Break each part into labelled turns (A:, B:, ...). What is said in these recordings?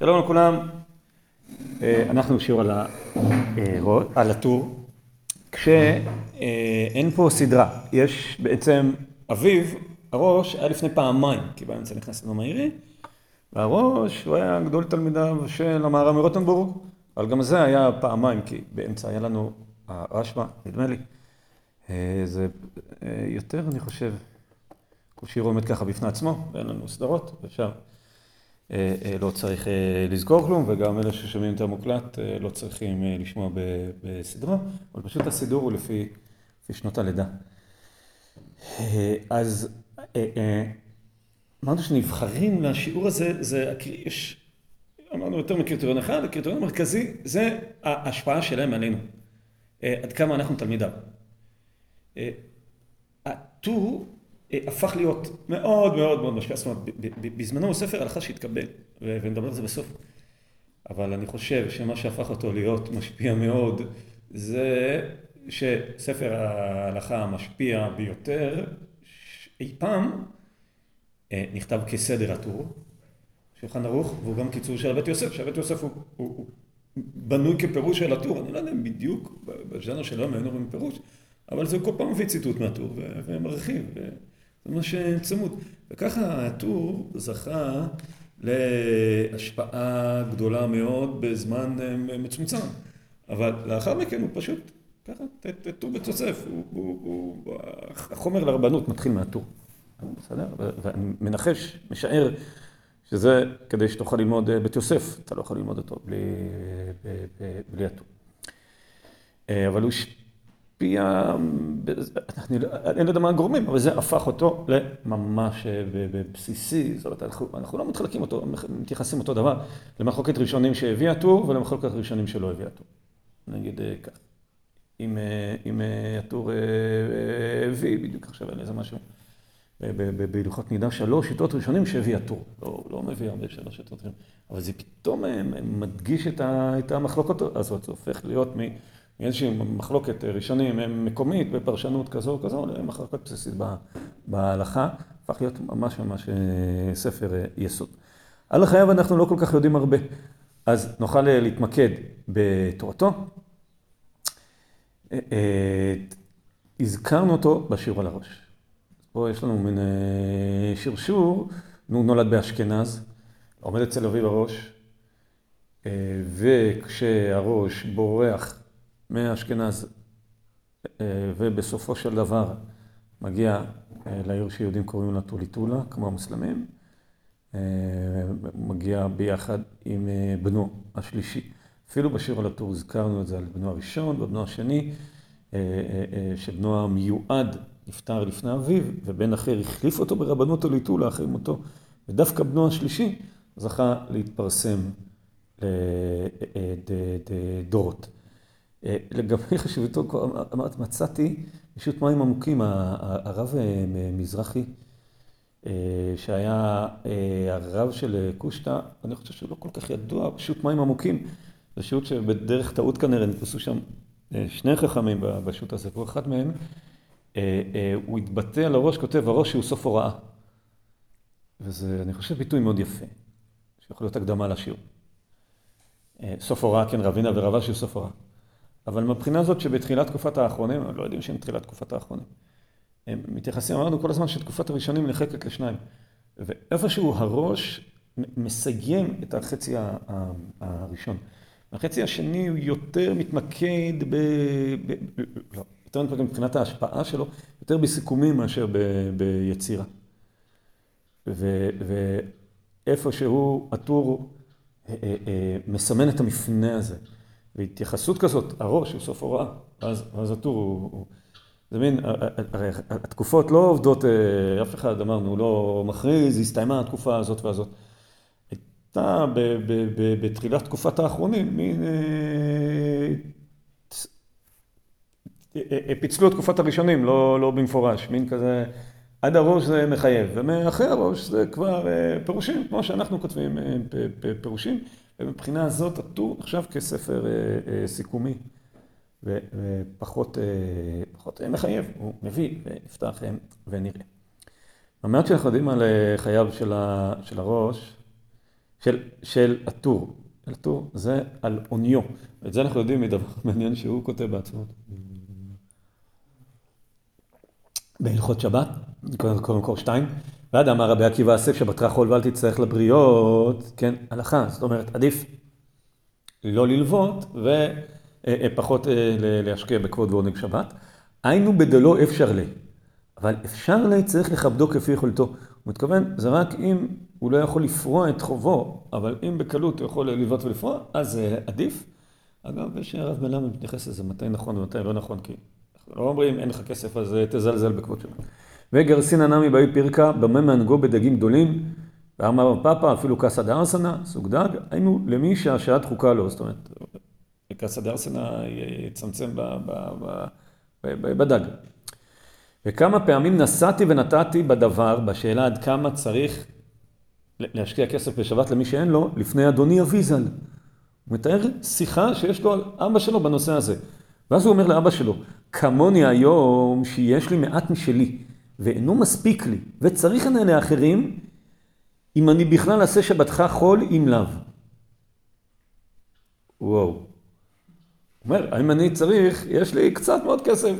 A: שלום לכולם, אנחנו שיעור על הטור, כשאין פה סדרה, יש בעצם אביב, הראש היה לפני פעמיים, כי באמצע נכנס לנו מהירי, והראש הוא היה גדול תלמידיו של המהר"ם מרוטנבורג, אבל גם זה היה פעמיים, כי באמצע היה לנו הרשב"א, נדמה לי, זה יותר אני חושב, כל שיעור עומד ככה בפני עצמו, ואין לנו סדרות, ואפשר לא צריך לזכור כלום, וגם אלה ששומעים את המוקלט לא צריכים לשמוע בסדרה, אבל פשוט הסידור הוא לפי שנות הלידה. אז אמרנו שנבחרים לשיעור הזה, אמרנו יותר מקריטריון אחד, הקריטריון המרכזי זה ההשפעה שלהם עלינו, עד כמה אנחנו תלמידיו. הטור הפך להיות מאוד מאוד מאוד משפיע, זאת אומרת, בזמנו הוא ספר הלכה שהתקבל, ונדבר על זה בסוף. אבל אני חושב שמה שהפך אותו להיות משפיע מאוד, זה שספר ההלכה המשפיע ביותר, אי פעם נכתב כסדר הטור, שולחן ערוך, והוא גם קיצור של הבית יוסף, שהבית יוסף הוא בנוי כפירוש של הטור, אני לא יודע בדיוק, בז'אנר שלו היינו רואים פירוש, אבל זה כל פעם מביא ציטוט מהטור, ומרחיב, זה ממש צמוד. וככה הטור זכה להשפעה גדולה מאוד בזמן מצומצם. אבל לאחר מכן הוא פשוט, ככה, טור בית יוסף, החומר לרבנות מתחיל מהטור. בסדר? ואני מנחש, משער, שזה כדי שתוכל ללמוד בית יוסף, אתה לא יכול ללמוד אותו בלי הטור. אבל הוא אין יודע מה הגורמים, אבל זה הפך אותו לממש בבסיסי, זאת אומרת, אנחנו לא מתחלקים אותו, מתייחסים אותו דבר, למחלוקת ראשונים שהביא הטור ולמחלוקת ראשונים שלא הביא הטור. נגיד כך, אם הטור הביא, בדיוק עכשיו אין איזה משהו, בהלכות נידה 3 שיטות ראשונים שהביא הטור, לא מביא הרבה 3 שיטות ראשונים, אבל זה פתאום מדגיש את המחלוקת הזאת, זה הופך להיות איזושהי מחלוקת ראשונים מקומית בפרשנות כזו או כזו, למחלוקת בסיסית בהלכה, הפך להיות ממש ספר יסוד. על החייב אנחנו לא כל כך יודעים הרבה, אז נוכל להתמקד בתורתו. הזכרנו אותו בשיעור על הראש. פה יש לנו מין שרשור, הוא נולד באשכנז, עומד אצל אביו הראש, וכשהראש בורח מאשכנז, ובסופו של דבר מגיע לעיר שיהודים קוראים לה טוליטולה, כמו המוסלמים, מגיע ביחד עם בנו השלישי. אפילו בשיר על הטור הזכרנו את זה על בנו הראשון ובנו השני, שבנו המיועד נפטר לפני אביו, ובן אחר החליף אותו ברבנות טוליטולה אחרי מותו, ודווקא בנו השלישי זכה להתפרסם לדורות. לגבי חשיבותו, אמרת, מצאתי פשוט מים עמוקים, הרב מזרחי, שהיה הרב של קושטא, אני חושב שהוא לא כל כך ידוע, פשוט מים עמוקים, זה שיעוט שבדרך טעות כנראה נתפסו שם שני חכמים בשיעוט הזה, ואחד מהם, הוא התבטא על הראש, כותב, הראש שהוא סוף הוראה. וזה, אני חושב, ביטוי מאוד יפה, שיכול להיות הקדמה לשיעור. סוף הוראה, כן, רבינה ורבה שהוא סוף הוראה. אבל מבחינה הזאת שבתחילת תקופת האחרונים, הם לא יודעים שהם תחילת תקופת האחרונים, הם מתייחסים, אמרנו כל הזמן שתקופת הראשונים נחלקת לשניים. ואיפשהו הראש מסיים את החצי הראשון. החצי השני הוא יותר מתמקד לא, יותר מתמקד מבחינת ההשפעה שלו, יותר בסיכומים מאשר ביצירה. ואיפשהו הטור מסמן את המפנה הזה. והתייחסות כזאת, הראש הוא סוף הוראה, אז הטור הוא... זה מין, הרי התקופות לא עובדות, אף אחד אמרנו, לא מכריז, הסתיימה התקופה הזאת והזאת. הייתה בתחילת תקופת האחרונים, מין... פיצלו את תקופת הראשונים, לא במפורש, מין כזה... עד הראש זה מחייב, ומאחרי הראש זה כבר פירושים, כמו שאנחנו כותבים פירושים, ומבחינה הזאת הטור נחשב כספר סיכומי, ופחות מחייב, הוא מביא ונפתח ונראה. במעט שאנחנו יודעים על חייו של הראש, של הטור. הטור זה על אוניו. את זה אנחנו יודעים מדבר מעניין שהוא כותב בעצמות. בהלכות שבת, קודם כל 2, ועד אמר רבי עקיבא אסף שבתך חול ואל תצטרך לבריות, כן, הלכה, זאת אומרת, עדיף לא ללוות ופחות להשקיע בכבוד ועונג שבת. היינו בדלו אפשר לי, אבל אפשר לי צריך לכבדו כפי יכולתו. הוא מתכוון, זה רק אם הוא לא יכול לפרוע את חובו, אבל אם בקלות הוא יכול ללוות ולפרוע, אז זה עדיף. אגב, יש הרב מלמד מתייחס לזה מתי נכון ומתי לא נכון, כי לא אומרים אין לך כסף, אז תזלזל בכבוד שלנו. וגרסינא נמי באי פירקה, במה מנגו בדגים גדולים, ואמר פאפה, אפילו קסא דארסנא, סוג דג, היינו למי שהשעה דחוקה לו, זאת אומרת, קסא דארסנא יצמצם בדג. וכמה פעמים נסעתי ונתתי בדבר, בשאלה עד כמה צריך להשקיע כסף בשבת למי שאין לו, לפני אדוני אביזל. הוא מתאר שיחה שיש לו על אבא שלו בנושא הזה. ואז הוא אומר לאבא שלו, כמוני היום שיש לי מעט משלי, ואינו מספיק לי, וצריך אני לאחרים, אם אני בכלל אעשה שבתך חול עם לאו. וואו. הוא אומר, האם אני צריך, יש לי קצת מאוד כסף.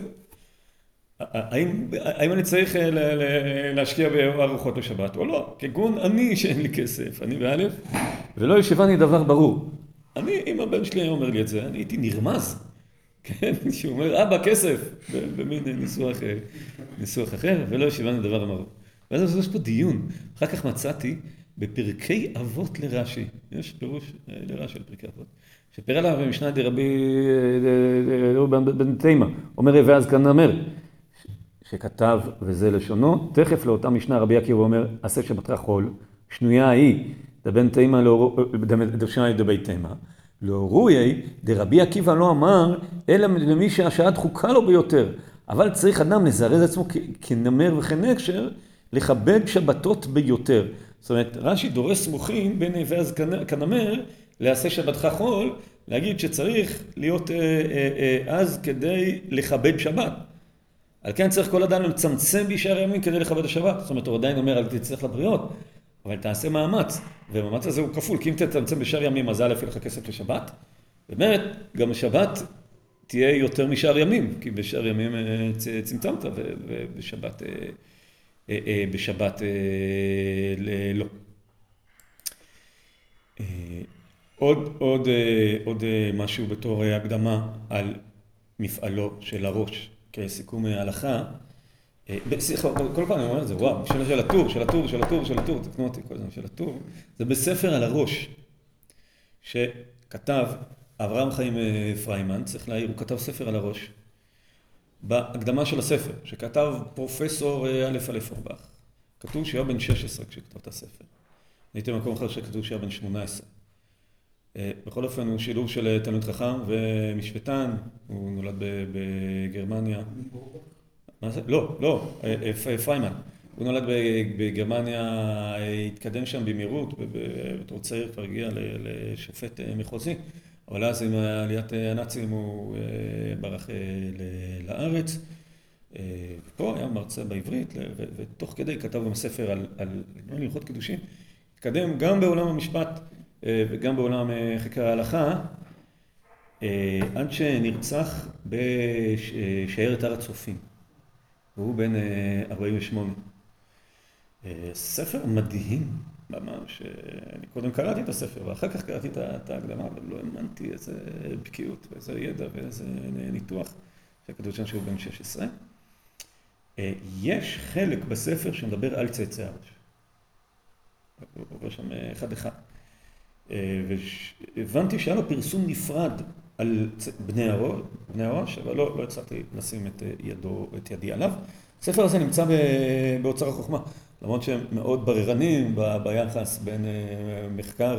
A: האם אני צריך להשקיע בארוחות לשבת או לא? כגון אני שאין לי כסף, אני באלף, ולא ישיבני דבר ברור. אם הבן שלי אומר לי את זה, אני הייתי נרמז. כן, שהוא אומר, אבא, כסף, במין ניסוח אחר, ולא ישיבני דבר אמרו. ואז יש פה דיון. אחר כך מצאתי בפרקי אבות לרש"י. יש פירוש לרש"י על פרקי אבות. שפרא לה במשנה דרבי בן תימא, אומר ואז כאן אומר, שכתב וזה לשונו, תכף לאותה משנה רבי עקיבא אומר, עשה שבתך חול, שנויה היא, דבן תימא, דשנאי דבי תימא, לא רואי, דרבי עקיבא לא אמר, אלא למי שהשעה דחוקה לו ביותר, אבל צריך אדם לזרז עצמו כנמר וכנקשר, לכבד שבתות ביותר. זאת אומרת, רש"י דורס מוחין בין ואז כנמר, לעשה שבתך חול, להגיד שצריך להיות אז כדי לכבד שבת. על כן צריך כל אדם לצמצם בשאר ימים כדי לכבד השבת. זאת אומרת, הוא עדיין אומר, אל תצטרך לבריות, אבל תעשה מאמץ. והמאמץ הזה הוא כפול, כי אם תצמצם בשאר ימים, אז א' יהיה לך כסף לשבת. באמת, גם השבת תהיה יותר משאר ימים, כי בשאר ימים צמצמת, ובשבת לא. עוד משהו בתור הקדמה על מפעלו של הראש, כסיכום ההלכה. כל פעם אני אומר את זה, וואו, של הטור, תקנו אותי כל הזמן, של הטור. זה בספר על הראש, שכתב אברהם חיים פריימן, צריך להעיר, הוא כתב ספר על הראש, בהקדמה של הספר, שכתב פרופסור א' אורבך. כתוב שהיה בן 16 כשכתב את הספר. הייתי במקום אחר שכתוב שהיה בן 18. בכל אופן הוא שילוב של תלמיד חכם ומשפטן, הוא נולד בגרמניה. מה זה? לא, פריימן. הוא נולד בגרמניה, התקדם שם במהירות, בתור צעיר כבר הגיע לשופט מחוזי, אבל אז עם עליית הנאצים הוא ברח לארץ. פה היה מרצה בעברית, ותוך כדי כתב גם ספר על הלכות קידושין. התקדם גם בעולם המשפט וגם בעולם חקר ההלכה, עד שנרצח בשיירת הר הצופים. והוא בן 48. ספר מדהים, ממש. אני קודם קראתי את הספר, ואחר כך קראתי את ההקדמה, אבל לא האמנתי איזה בקיאות, ואיזה ידע, ואיזה ניתוח, שכתוב שם שהוא בן 16. יש חלק בספר שמדבר על צאצאי הראש. הוא עובר שם אחד. והבנתי שהיה לו פרסום נפרד על בני הראש, אבל לא הצלחתי לשים את ידי עליו. הספר הזה נמצא באוצר החוכמה, למרות שהם מאוד בררנים ביחס בין מחקר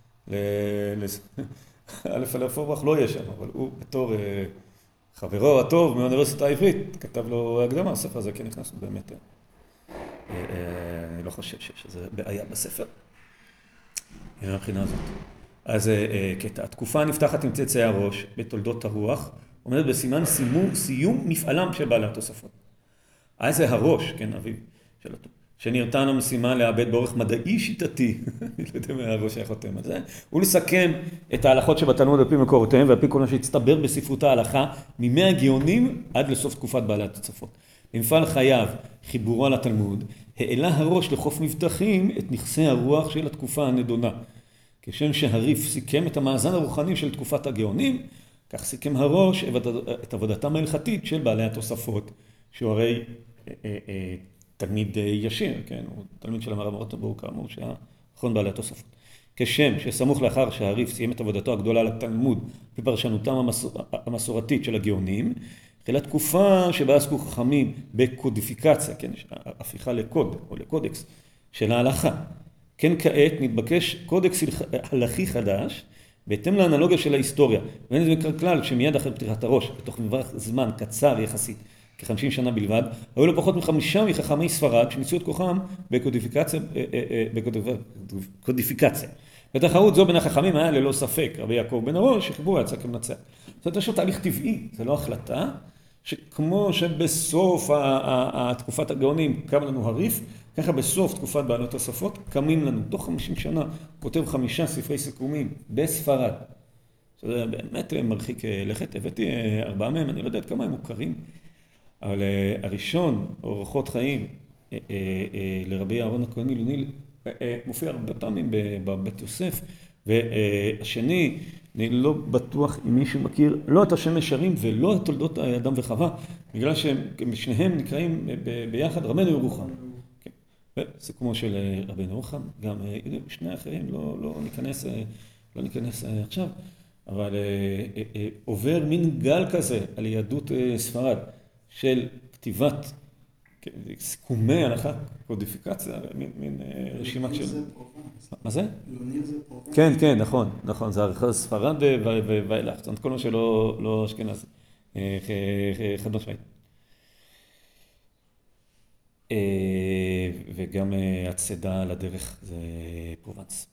A: א' אורבך לא יהיה שם, אבל הוא בתור חברו הטוב מהאוניברסיטה העברית כתב לו הקדמה, הספר הזה כן נכנסנו באמת. אני לא חושב שיש איזו בעיה בספר. מהבחינה הזאת. אז קטע, התקופה נפתחת עם צאצאי הראש בתולדות הרוח, עומדת בסימן סיום מפעלם של בעלי התוספות. אז זה הראש, כן, אביו של הטוב. שנרתן המשימה לאבד באורך מדעי שיטתי, אני לא יודע מה הראש היה חותם על זה, ולסכם את ההלכות שבתלמוד על פי מקורותיהם ועל פי כל מה שהצטבר בספרות ההלכה, מימי הגאונים עד לסוף תקופת בעלי התוספות. במפעל חייו, חיבורו על התלמוד, העלה הראש לחוף מבטחים את נכסי הרוח של התקופה הנדונה. כשם שהריף סיכם את המאזן הרוחני של תקופת הגאונים, כך סיכם הראש את עבודתם ההלכתית של בעלי התוספות, שהוא הרי תלמיד ישיר, כן? הוא תלמיד של המרב רוטנבורג, כאמור שהיה אחרון בעלי התוספות. כשם שסמוך לאחר שהריף סיים את עבודתו הגדולה לתלמוד בפרשנותם המסורתית של הגאונים, החלה תקופה שבה עסקו חכמים בקודיפיקציה, כן? הפיכה לקוד או לקודקס של ההלכה. כן כעת נתבקש קודקס הלכי חדש, בהתאם לאנלוגיה של ההיסטוריה. ואין זה מקרה כלל שמיד אחרי פתיחת הראש, בתוך מרווח זמן קצר יחסית, כ-50 שנה בלבד, היו לו פחות מ5 מחכמי ספרד שניסו את כוחם בקודיפיקציה. בתחרות זו בין החכמים היה ללא ספק, רבי יעקב בן הראש, שחיבור יצא כמנצח. זאת אומרת, יש לו תהליך טבעי, זה לא החלטה, שכמו שבסוף תקופת הגאונים קם לנו הריף, ככה בסוף תקופת בעלי התוספות קמים לנו, תוך 50 שנה, כותב 5 ספרי סיכומים בספרד. זה באמת מרחיק לכת, הבאתי 4 מהם, אני לא יודע כמה הם מוכרים, אבל הראשון, אורחות חיים, לרבי אהרון הכהן מילוני, מופיע הרבה פעמים בבית יוסף, והשני, אני לא בטוח אם מישהו מכיר, לא את השם ישרים ולא את תולדות אדם וחווה, בגלל ששניהם נקראים ביחד רבנו ירוחם. סיכומו של רבנו ירוחם, גם שני האחרים, לא ניכנס עכשיו, אבל עובר מין גל כזה על יהדות ספרד של כתיבת סיכומי הלכה, קודיפיקציה, מין רשימה של... מה זה? כן, כן, נכון, זה עריכה ספרד ואילך, זאת אומרת, כל מה שלא אשכנז, חד משמעית. וגם הצדה לדרך זה פרובנס.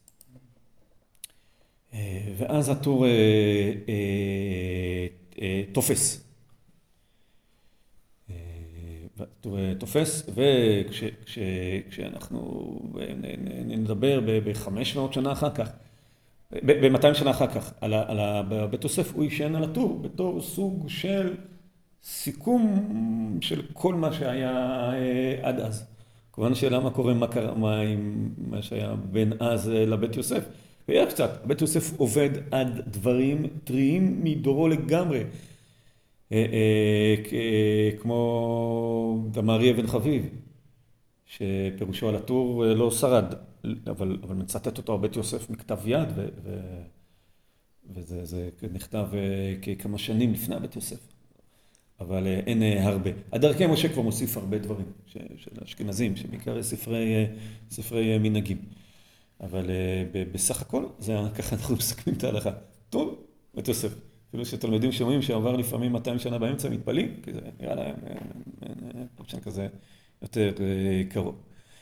A: ואז הטור תופס. וכשאנחנו נדבר ב-500 שנה אחר כך, ב-200 שנה אחר כך, בבית יוסף הוא יישן על הטור, בתור סוג של סיכום של כל מה שהיה עד אז. כמובן שאלה מה קורה, מה שהיה בין אז לבית יוסף. ויהיה קצת, בית יוסף עובד עד דברים טריים מדורו לגמרי. כמו דמארי אבן חביב, שפירושו על הטור לא שרד, אבל מצטט אותו בית יוסף מכתב יד, וזה נכתב כמה שנים לפני בית יוסף. אבל אין הרבה. הדרכי משה כבר מוסיף הרבה דברים של אשכנזים, שבעיקר ספרי מנהגים. אבל בסך הכל, זה ככה אנחנו מסכמים את ההלכה. טוב, בית יוסף. אפילו שתלמידים שומעים שעבר לפעמים 200 שנה באמצע מתפלים, כי זה נראה להם פרשן כזה יותר קרוב.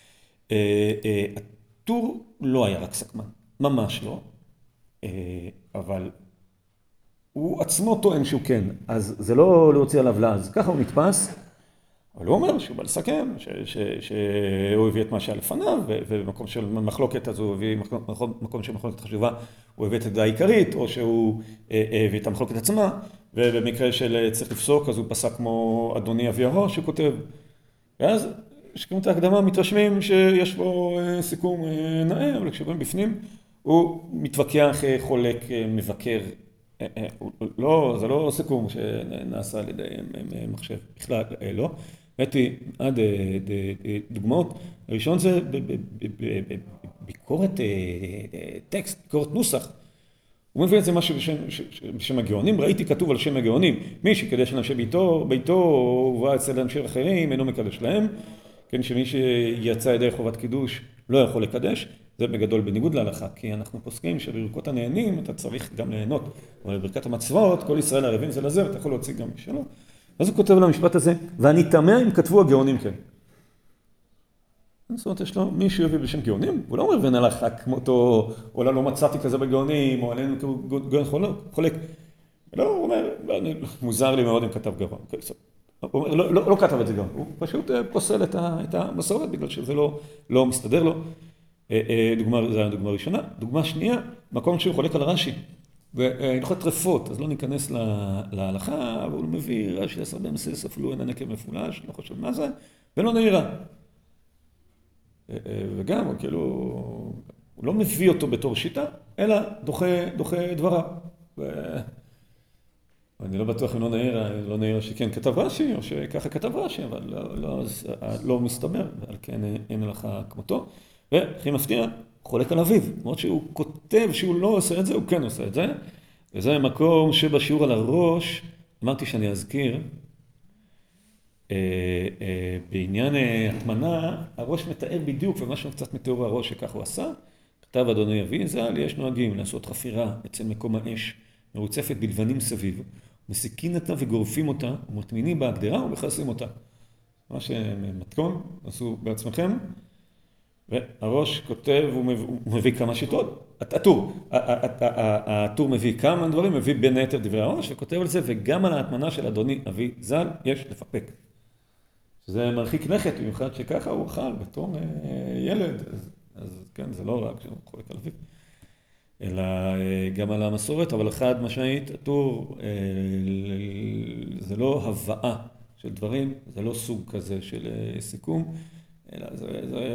A: הטור לא היה רק סכמן, ממש לא, אבל הוא עצמו טוען שהוא כן, אז זה לא להוציא עליו לעז, ככה הוא נתפס, אבל הוא אומר שהוא בא לסכם, שהוא הביא את מה שהיה לפניו, ובמקום של מחלוקת אז הוא הביא, מקום של מחלוקת חשובה, הוא הביא את הדעה העיקרית, או שהוא הביא את המחלוקת עצמה, ובמקרה של צריך לפסוק, אז הוא פסק כמו אדוני אבי הראש, שכותב. ואז, שכמות ההקדמה מתרשמים שיש בו סיכום נאה, אבל כשבאים בפנים, הוא מתווכח, חולק, מבקר. לא, זה לא סיכום שנעשה על ידי מחשב, בכלל לא. הבאתי עד דוגמאות. הראשון זה ביקורת טקסט, ביקורת נוסח. הוא מביא את זה משהו בשם הגאונים, ראיתי כתוב על שם הגאונים, מי שקדש לאנשי ביתו, הובא אצל אנשי אחרים, אינו מקדש להם, כן, שמי שיצא ידי חובת קידוש לא יכול לקדש, זה בגדול בניגוד להלכה, כי אנחנו פוסקים שבברכות הנהנים אתה צריך גם ליהנות, אבל בברכת המצוות, כל ישראל ערבים זה לזה, ואתה יכול להוציא גם משלו. אז הוא כותב על המשפט הזה, ואני תמה אם כתבו הגאונים כן. זאת אומרת, יש לו מישהו יביא בשם גאונים, הוא לא אומר ואין הלכה כמותו, או לא מצאתי כזה בגאונים, או עלינו גאון חולק. לא, הוא אומר, מוזר לי מאוד אם כתב גאון. הוא לא כתב את זה גם, הוא פשוט פוסל את המסורת בגלל שזה לא מסתדר לו. זו הדוגמה הראשונה. דוגמה שנייה, מקום שהוא חולק על רש"י, והלכות טרפות, אז לא ניכנס להלכה, אבל הוא מביא רש"י 10 במסס, אפילו אין הנקב מפולש, לא חושב מה זה, ולא נעירה. וגם, כאילו, הוא לא מביא אותו בתור שיטה, אלא דוחה דבריו. אני לא בטוח אם לא נעירה שכן כתב רש"י, או שככה כתב רש"י, אבל לא מסתבר, ועל כן אין הלכה כמותו. והכי מפתיע, חולק על אביו. למרות שהוא כותב שהוא לא עושה את זה, הוא כן עושה את זה. וזה מקום שבשיעור על הראש, אמרתי שאני אזכיר, בעניין התמנה, הראש מתאר בדיוק, ומשהו קצת מתיאור הראש שכך הוא עשה. כתב אדוני אבי ז"ל, יש נוהגים לעשות חפירה אצל מקום האש, מרוצפת בלבנים סביב, מסיקים אותה וגורפים אותה, ומטמינים בהגדרה ומכסים אותה. מה שמתכון, עשו בעצמכם. והראש כותב, הוא מביא כמה שיטות. הטור מביא כמה דברים, מביא בין היתר דברי הראש, וכותב על זה, וגם על ההטמנה של אדוני אבי ז"ל יש לפקפק. שזה מרחיק לכת, במיוחד שככה הוא אכל בתור ילד. אז כן, זה לא רק שהוא חולק על אביו, אלא גם על המסורת, אבל חד משמעית, הטור זה לא הבאה של דברים, זה לא סוג כזה של סיכום, אלא זה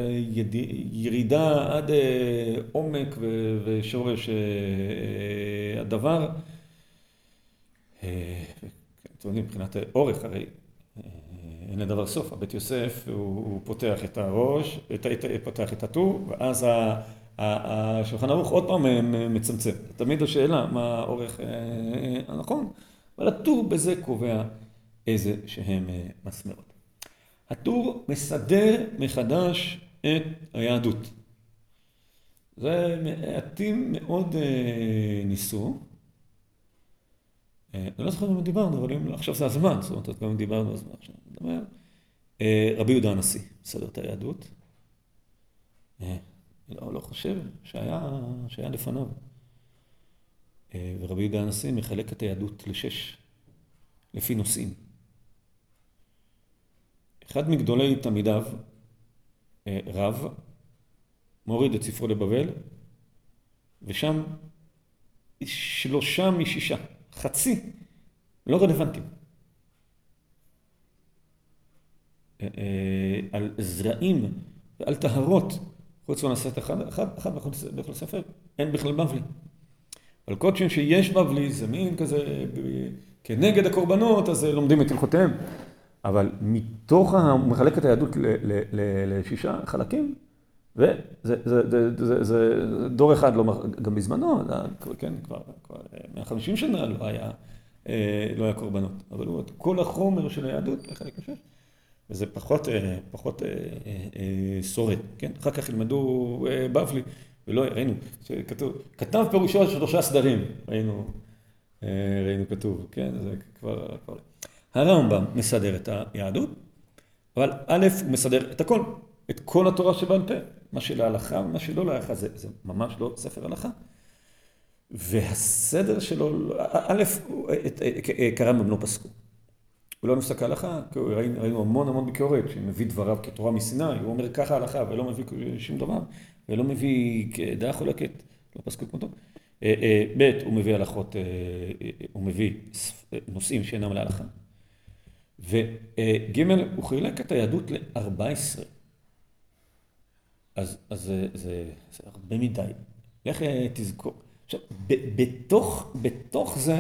A: ירידה עד עומק ושורש הדבר. אתם יודעים, מבחינת אורך, הרי אין לדבר סוף. הבית יוסף הוא פותח את הראש, פותח את הטור, ואז השולחן ערוך עוד פעם מצמצם. תמיד השאלה מה האורך הנכון, אבל הטור בזה קובע איזה שהם מסמרות. הטור מסדר מחדש את היהדות. זה מעטים מאוד ניסו. אני לא זוכר אם דיברנו, אבל עכשיו זה הזמן, זאת אומרת, גם דיברנו הזמן עכשיו. רבי יהודה הנשיא מסדר את היהדות. לא חושב שהיה לפניו. ורבי יהודה הנשיא מחלק את היהדות ל6, לפי נושאים. אחד מגדולי תלמידיו, רב, מוריד את ספרו לבבל, ושם 3 מ-6, חצי, לא רלוונטיים. על זרעים ועל טהרות, חוץ מהספר אחד בכל ספר, אין בכלל בבלי. אבל קודשים שיש בבלי, זה מין כזה, כנגד הקורבנות, אז לומדים את הלכותיהם. אבל מתוך הוא מחלק את היהדות ל6 חלקים, וזה דור אחד, גם בזמנו, כן, כבר 150 שנה לא היה קורבנות. אבל כל החומר של היהדות לחלק ל6. וזה פחות שורד, כן? אחר כך ילמדו בבלי, ולא, ראינו, כתב פירושו 3 סדרים, ראינו כתוב, כן? זה כבר... הרמב"ם מסדר את היהדות, אבל א' הוא מסדר את הכל, את כל התורה שבעל פה, מה שלהלכה ומה שלא להלכה, זה ממש לא ספר הלכה. והסדר שלו, א', כרמב"ם לא פסקו. הוא לא נפסק ההלכה, ראינו המון ביקורת, שמביא דבריו כתורה מסיני, הוא אומר ככה ההלכה, ולא מביא שום דבר, ולא מביא כדעה חולקת, לא פסקו כמותו. ב' הוא מביא הלכות, הוא מביא נושאים שאינם להלכה. וג' הוא חילק את היהדות ל14. אז זה הרבה מדי. לך תזכור. עכשיו, בתוך זה,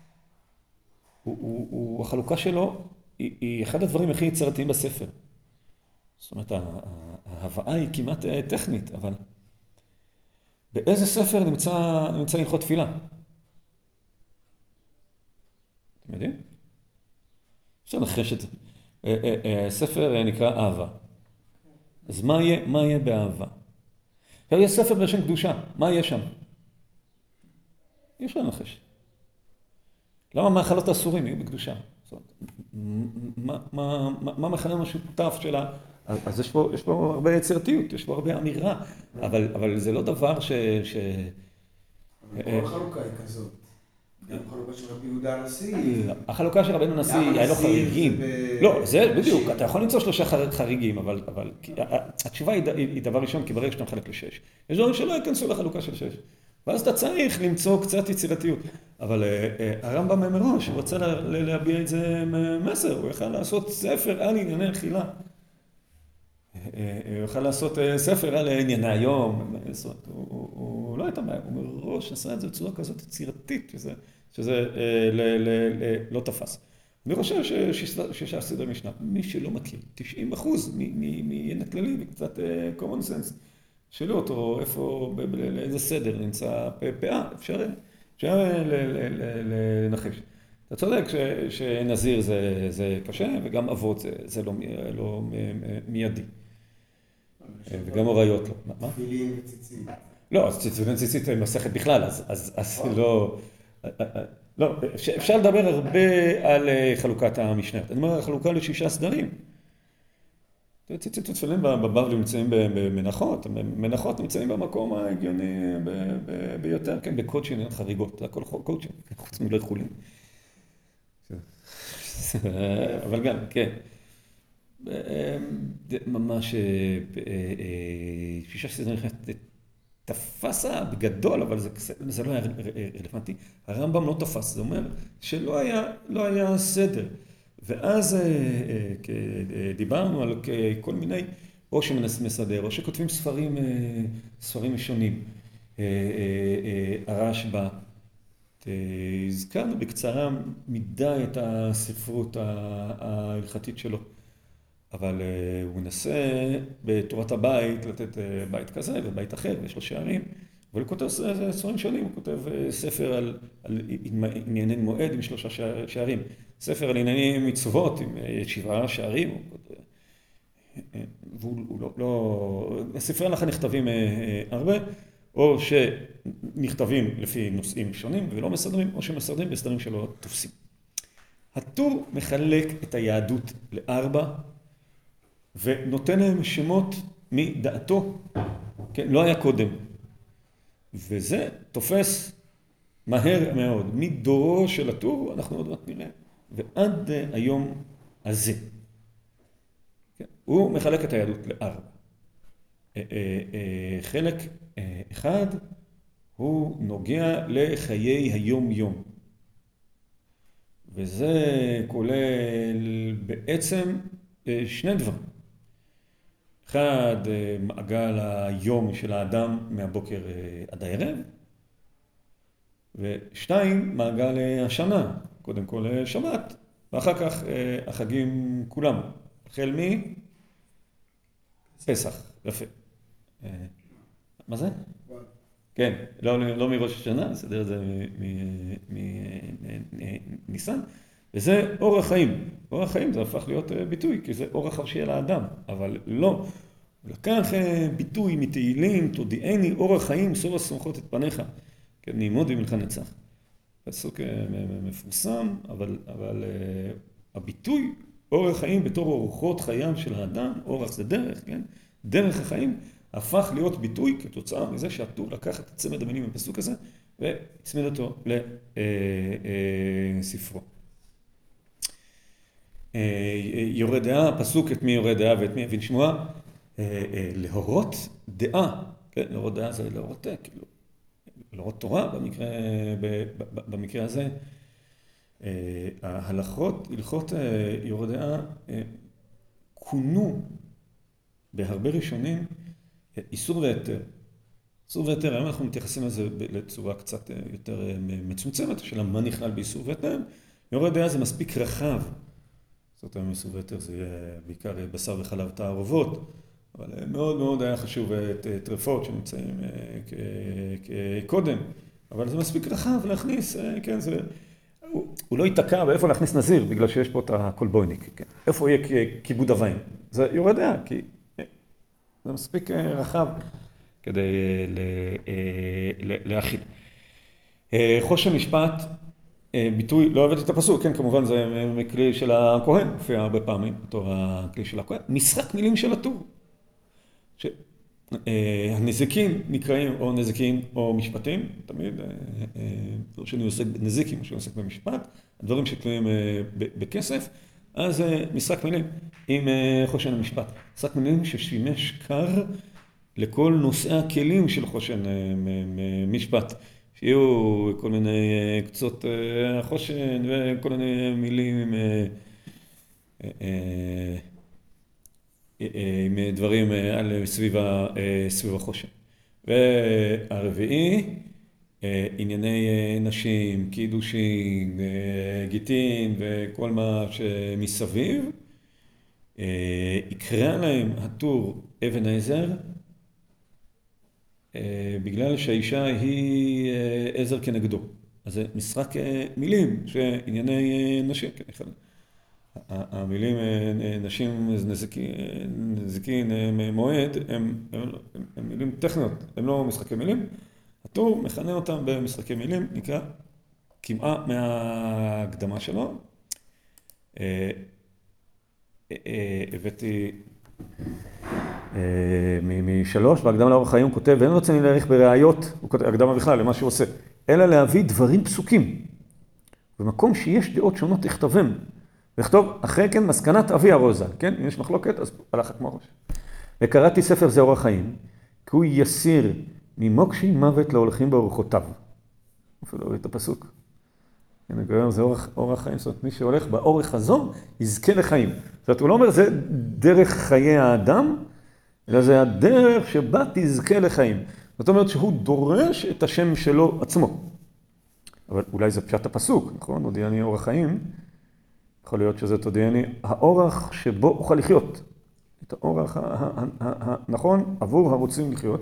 A: החלוקה שלו היא אחד הדברים הכי יצירתיים בספר. זאת אומרת, ההבאה היא כמעט טכנית, אבל באיזה ספר נמצא הלכות תפילה? אתם יודעים? אפשר לנחש את זה. הספר נקרא אהבה. אז מה יהיה באהבה? יש ספר בשם קדושה, מה יהיה שם? אי אפשר לנחש. למה מאכלות אסורים יהיו בקדושה? מה מכנה משותף שלה? אז יש פה הרבה יצירתיות, יש פה הרבה אמירה, אבל זה לא דבר
B: כל חלוקה היא כזאת. גם חלוקה של רבי יהודה הנשיא.
A: החלוקה של רבנו הנשיא היה לו חריגים. לא, זה בדיוק, אתה יכול למצוא 3 חריגים, אבל התשובה היא דבר ראשון, כי ברגע שאתה מחלק ל6. יש דברים שלא ייכנסו לחלוקה של 6. ואז אתה צריך למצוא קצת יצירתיות. אבל הרמב"ם מראש, הוא רצה להביע את זה מסר, הוא יכל לעשות ספר על ענייני אכילה. הוא יכל לעשות ספר על ענייני היום, הוא לא הייתה בעיה, הוא מראש עשה את זה בצורה כזאת יצירתית, שזה לא תפס. אני חושב ששישה סדרי משנה, מי שלא מכיר, 90% מעין הכללי וקצת common sense, שאלו אותו איפה, לאיזה סדר נמצא פאה, אפשר לנחש. אתה צודק שנזיר זה קשה, וגם אבות זה לא מיידי. וגם הוריות לא. מה?
B: תפילין וציצית.
A: לא, אז ציצית וציצית מסכת בכלל, אז לא... לא, אפשר לדבר הרבה על חלוקת המשנה. אני אומר, החלוקה ל6 סדרים. ציצית ותפילין בבבלי נמצאים במנחות, מנחות נמצאים במקום ההגיוני ביותר, כן, בקודשין אין חריגות, זה הכל קודשין, חוץ מולי חולין. אבל גם, כן. ממש 6 סדרים תפסה בגדול, אבל זה לא היה רלוונטי. הרמב"ם לא תפס, זה אומר שלא היה סדר. ואז דיברנו על כל מיני, או שמסדר, או שכותבים ספרים משונים. הרשב"א, הזכרנו בקצרה מדי את הספרות ההלכתית שלו. אבל הוא מנסה בתורת הבית לתת בית כזה ובית אחר, ויש לו שערים, אבל הוא כותב ספרים שונים, הוא כותב ספר על ענייני מועד עם 3 שערים, ספר על ענייני מצוות עם 7 שערים, והוא לא... ספרי הלכה נכתבים הרבה, או שנכתבים לפי נושאים שונים ולא מסדרים, או שמסדרים בסדרים שלא תופסים. הטור מחלק את היהדות ל4, ונותן להם שמות מדעתו, כן, לא היה קודם. וזה תופס מהר מאוד, מדורו של הטור, אנחנו עוד מעט נראה, ועד היום הזה. כן, הוא מחלק את היהדות ל4. חלק אחד הוא נוגע לחיי היום-יום. וזה כולל בעצם 2 דברים. אחד, מעגל היום של האדם מהבוקר עד הערב, ו2, מעגל השנה, קודם כל שבת, ואחר כך החגים כולם, החל מפסח, יפה. מה זה? כן, לא מראש השנה, נסדר את זה מניסן. וזה אורח חיים. אורח חיים זה הפך להיות ביטוי, כי זה אורח חופשי על האדם, אבל לא. הוא לקח ביטוי מתהילים, תודיעני אורח חיים, סור הסומכות את פניך. כן, נעמוד ומלך נצח. פסוק מפורסם, אבל הביטוי אורח חיים בתור אורחות חייו של האדם, אורח זה דרך, כן? דרך החיים הפך להיות ביטוי כתוצאה מזה שהטור לקח את צמד המילים בפסוק הזה, והצמיד אותו לספרו. יורה דעה, פסוק את מי יורה דעה ואת מי יבין שמוע, להורות דעה, כן, להורות דעה זה להורות, כאילו, להורות תורה במקרה הזה. ההלכות, הלכות יורה דעה, כונו בהרבה ראשונים איסור והיתר. איסור והיתר, היום אנחנו מתייחסים לזה לצורה קצת יותר מצומצמת, של מה נכלל באיסור והיתר. יורה דעה זה מספיק רחב. זאת אומרת, איסור והיתר זה יהיה בעיקר בשר וחלב תערובות, אבל מאוד מאוד היה חשוב טרפות שנמצאים קודם, אבל זה מספיק רחב להכניס, כן, זה... הוא לא ייתקע באיפה להכניס נזיר, בגלל שיש פה את הקולבויניק, כן. איפה יהיה כיבוד אביים? זה יורה דעה, כי זה מספיק רחב כדי להכיל. חושן משפט, ביטוי, לא אוהבת את הפסוק, כן, כמובן זה מכלי של הכהן, מופיע הרבה פעמים בתור הכלי של הכהן. משחק מילים של הטור. הנזיקין נקראים או נזיקין או משפטים, תמיד, לא שאני עוסק בנזיקים, שאני עוסק במשפט, הדברים שתלויים בכסף, אז זה משחק מילים עם חושן המשפט. משחק מילים ששימש קר לכל נושאי הכלים של חושן משפט, שיהיו כל מיני קצות חושן וכל מיני מילים עם דברים על סביב החושן. והרביעי, ענייני נשים, קידושין, גיטין וכל מה שמסביב, יקרא להם הטור אבן העזר, בגלל שהאישה היא עזר כנגדו. אז זה משחק מילים שענייני נשים, המילים נשים נזיקין מועד הם מילים טכניות, הם לא משחקי מילים. הטור מכנה אותם במשחקי מילים, נקרא כמעה מההקדמה שלו. הבאתי משלוש, בהקדמה לאורח חיים הוא כותב, ואין רוצה להאריך בראיות, הוא כותב, הקדמה בכלל למה שהוא עושה, אלא להביא דברים פסוקים. במקום שיש דעות שונות תכתבם. לכתוב אחרי כן מסקנת אבי הרוזה, כן? אם יש מחלוקת, אז הלכה כמו ראש. וקראתי ספר זה אורח חיים, כי הוא יסיר ממוקשי מוות להולכים באורחותיו. אפילו את הפסוק. הנה, גאור זה אורח חיים, זאת אומרת, מי שהולך באורך הזו, יזכה לחיים. זאת אומרת, הוא לא אומר, זה דרך חיי האדם, אלא זה הדרך שבה תזכה לחיים. זאת אומרת שהוא דורש את השם שלו עצמו. אבל אולי זה פשט הפסוק, נכון? הודיעני אורח חיים. יכול להיות שזה תודיעני האורח שבו אוכל לחיות. את האורח הנכון עבור הרוצים לחיות.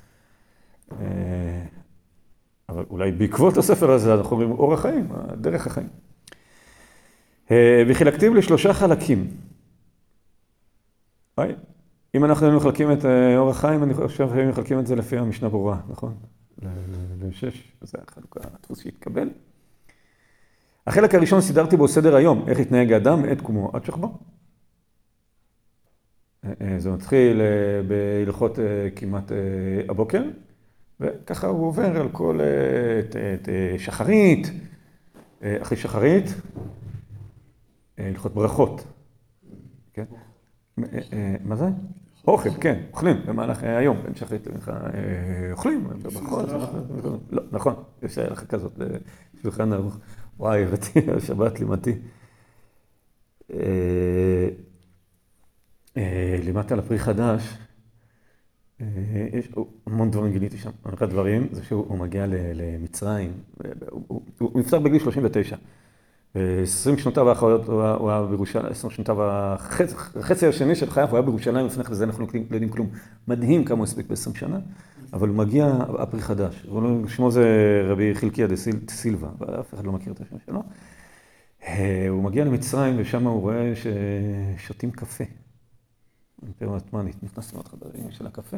A: אבל אולי בעקבות הספר הזה אנחנו אומרים אורח חיים, דרך החיים. וחילקתיו לשלושה חלקים. אם אנחנו היינו מחלקים את אורח חיים, אני חושב שהיינו מחלקים את זה לפי המשנה ברורה, נכון? לשש, זה החלוקה, הדפוס שהתקבל. החלק הראשון סידרתי בו סדר היום, איך התנהג האדם מעת קומו עד שכבו. זה מתחיל בהלכות כמעט הבוקר, וככה הוא עובר על כל שחרית, אחרי שחרית, הלכות ברכות. כן? מה זה? אוכל, כן, אוכלים במהלך היום, בין שחרית למנחה אוכלים, בברכות. לא, נכון, יש הלכה כזאת, בשולחן ערוך. וואי, הבאתי, השבת לימדתי. לימדתי על הפרי חדש. יש המון דברים גיליתי שם. אחד הדברים זה שהוא מגיע למצרים. הוא נפטר בגיל 39. 20 שנותיו האחרונות הוא היה בירושלים, 20 שנותיו החצי השני של חייו הוא היה בירושלים, לפני זה אנחנו לא יודעים כלום. מדהים כמה הוא הספיק ב-20 שנה, אבל הוא מגיע הפרי חדש. שמו זה רבי חלקיה דה סילבה, ואף אחד לא מכיר את השם שלו. הוא מגיע למצרים ושם הוא רואה ששותים קפה. האימפריה העות'מאנית, נכנס למאות חדרים של הקפה.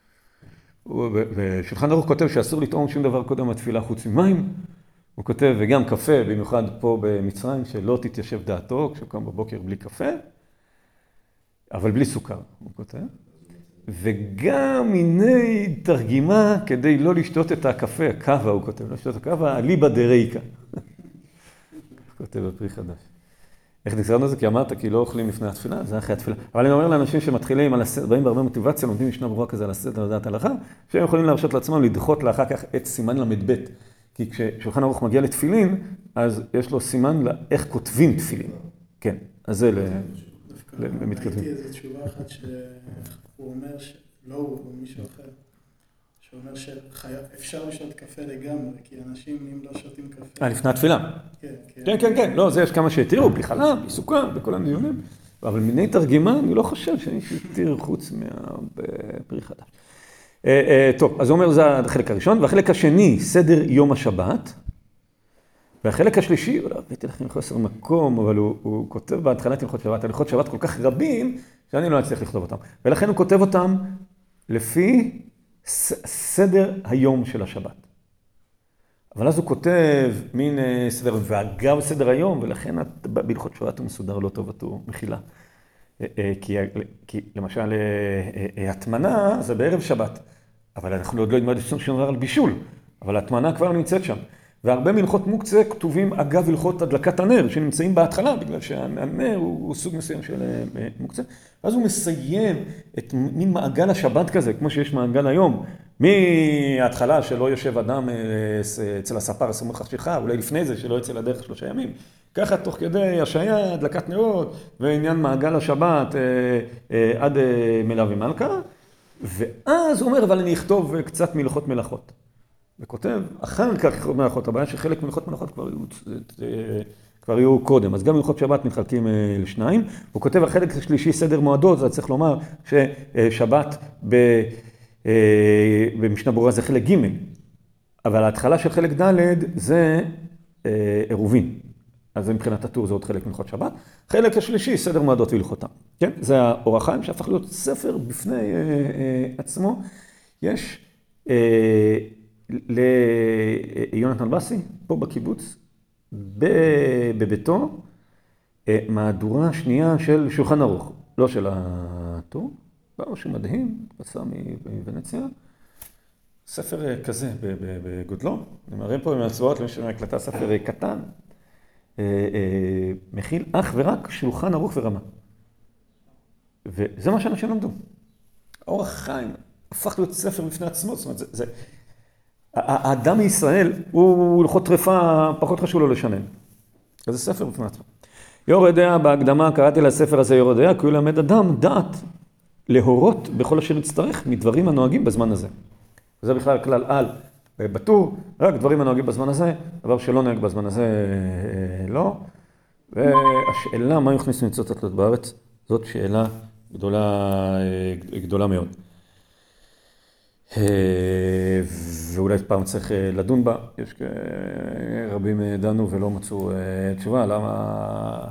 A: ושולחן ערוך כותב שאסור לטעום שום דבר קודם התפילה חוץ ממים. הוא כותב, וגם קפה, במיוחד פה במצרים, שלא תתיישב דעתו כשהוא קם בבוקר בלי קפה, אבל בלי סוכר, הוא כותב. וגם מיני תרגימה כדי לא לשתות את הקפה, הקווה, הוא כותב, לא לשתות הקווה, אליבא דרייקה. הוא כותב בפרי חדש. איך נזכרנו זה? כי אמרת, כי לא אוכלים לפני התפילה, זה אחרי התפילה. אבל אני אומר לאנשים שמתחילים על הסדר, באים בהרבה מוטיבציה, לומדים משנה ברורה כזה על הסדר, לדעת הלכה, שהם יכולים להרשות לעצמם לדחות לאחר כך את סימן למ"ב. כי כששולחן ערוך מגיע לתפילין, אז יש לו סימן לאיך כותבים תפילין. כן, אז זה למתכתבים.
C: ראיתי איזו תשובה אחת שהוא אומר, לא הוא, מישהו אחר, שאומר שאפשר לשתות קפה לגמרי, כי אנשים אם לא שותים קפה...
A: לפני התפילה. כן, כן, כן. לא, זה יש כמה שהתירו, בלי חלב, בלי סוכר, בכל הדיונים. אבל מיני תרגימה, אני לא חושב שיש התיר חוץ מהפרי חדש. טוב, אז הוא אומר, זה החלק הראשון, והחלק השני, סדר יום השבת, והחלק השלישי, לא הבאתי לכם חוסר מקום, אבל הוא כותב בהתחלת הלכות שבת, הלכות שבת כל כך רבים, שאני לא אצליח לכתוב אותם. ולכן הוא כותב אותם לפי סדר היום של השבת. אבל אז הוא כותב מין סדר, ואגב סדר היום, ולכן בהלכות שבת הוא מסודר לא טוב, הוא מחילה. כי למשל, הטמנה זה בערב שבת, אבל אנחנו עוד לא יודעים שום דבר על בישול, אבל ההטמנה כבר נמצאת שם. והרבה מהלכות מוקצה כתובים אגב הלכות הדלקת הנר, שנמצאים בהתחלה, בגלל שהנר הוא סוג מסוים של מוקצה. אז הוא מסיים את מין מעגל השבת כזה, כמו שיש מעגל היום, מההתחלה שלא יושב אדם אצל הספר הסמוך חשיכה, אולי לפני זה שלא יצא לדרך 3 ימים. ככה תוך כדי השעיה, הדלקת נרות, ועניין מעגל השבת עד מלאוי מלכה. ואז הוא אומר, אבל אני אכתוב קצת מהלכות מלאכות. וכותב, אחר כך הלכות מלאכות, הבעיה שחלק מהלכות מלאכות כבר יהיו קודם. אז גם הלכות שבת מתחלקים לשניים. הוא כותב, החלק השלישי סדר מועדות, זה צריך לומר ששבת במשנה ברורה זה חלק ג', אבל ההתחלה של חלק ד' זה עירובין. אז מבחינת הטור זה עוד חלק מהלכות שבת. חלק השלישי, סדר מועדות והלכותם. כן? זה האור החיים שהפך להיות ספר בפני עצמו. יש ליונתן בסי, פה בקיבוץ, בביתו, מהדורה שנייה של שולחן ערוך, לא של הטור, משהו מדהים, פסע מוונציה. ספר כזה בגודלו, אני מראה פה מהצבועות, למי שמקלטה ספר קטן, מכיל אך ורק שולחן ערוך ורמה. וזה מה שאנשים למדו. אורח חיים הפך להיות ספר בפני עצמו, זאת אומרת, האדם מישראל הוא הלכות טרפה, פחות חשוב לו לשנן. אז זה ספר בפני עצמו. יורה דעה, בהקדמה קראתי לספר הזה יורה דעה, כי הוא למד אדם דעת להורות בכל אשר יצטרך מדברים הנוהגים בזמן הזה. וזה בכלל כלל על בטור, רק דברים הנוהגים בזמן הזה, דבר שלא נוהג בזמן הזה לא. והשאלה מה יכניסו ניצות התלות בארץ, זאת שאלה גדולה מאוד. ואולי פעם צריך לדון בה, יש רבים דנו ולא מצאו תשובה, למה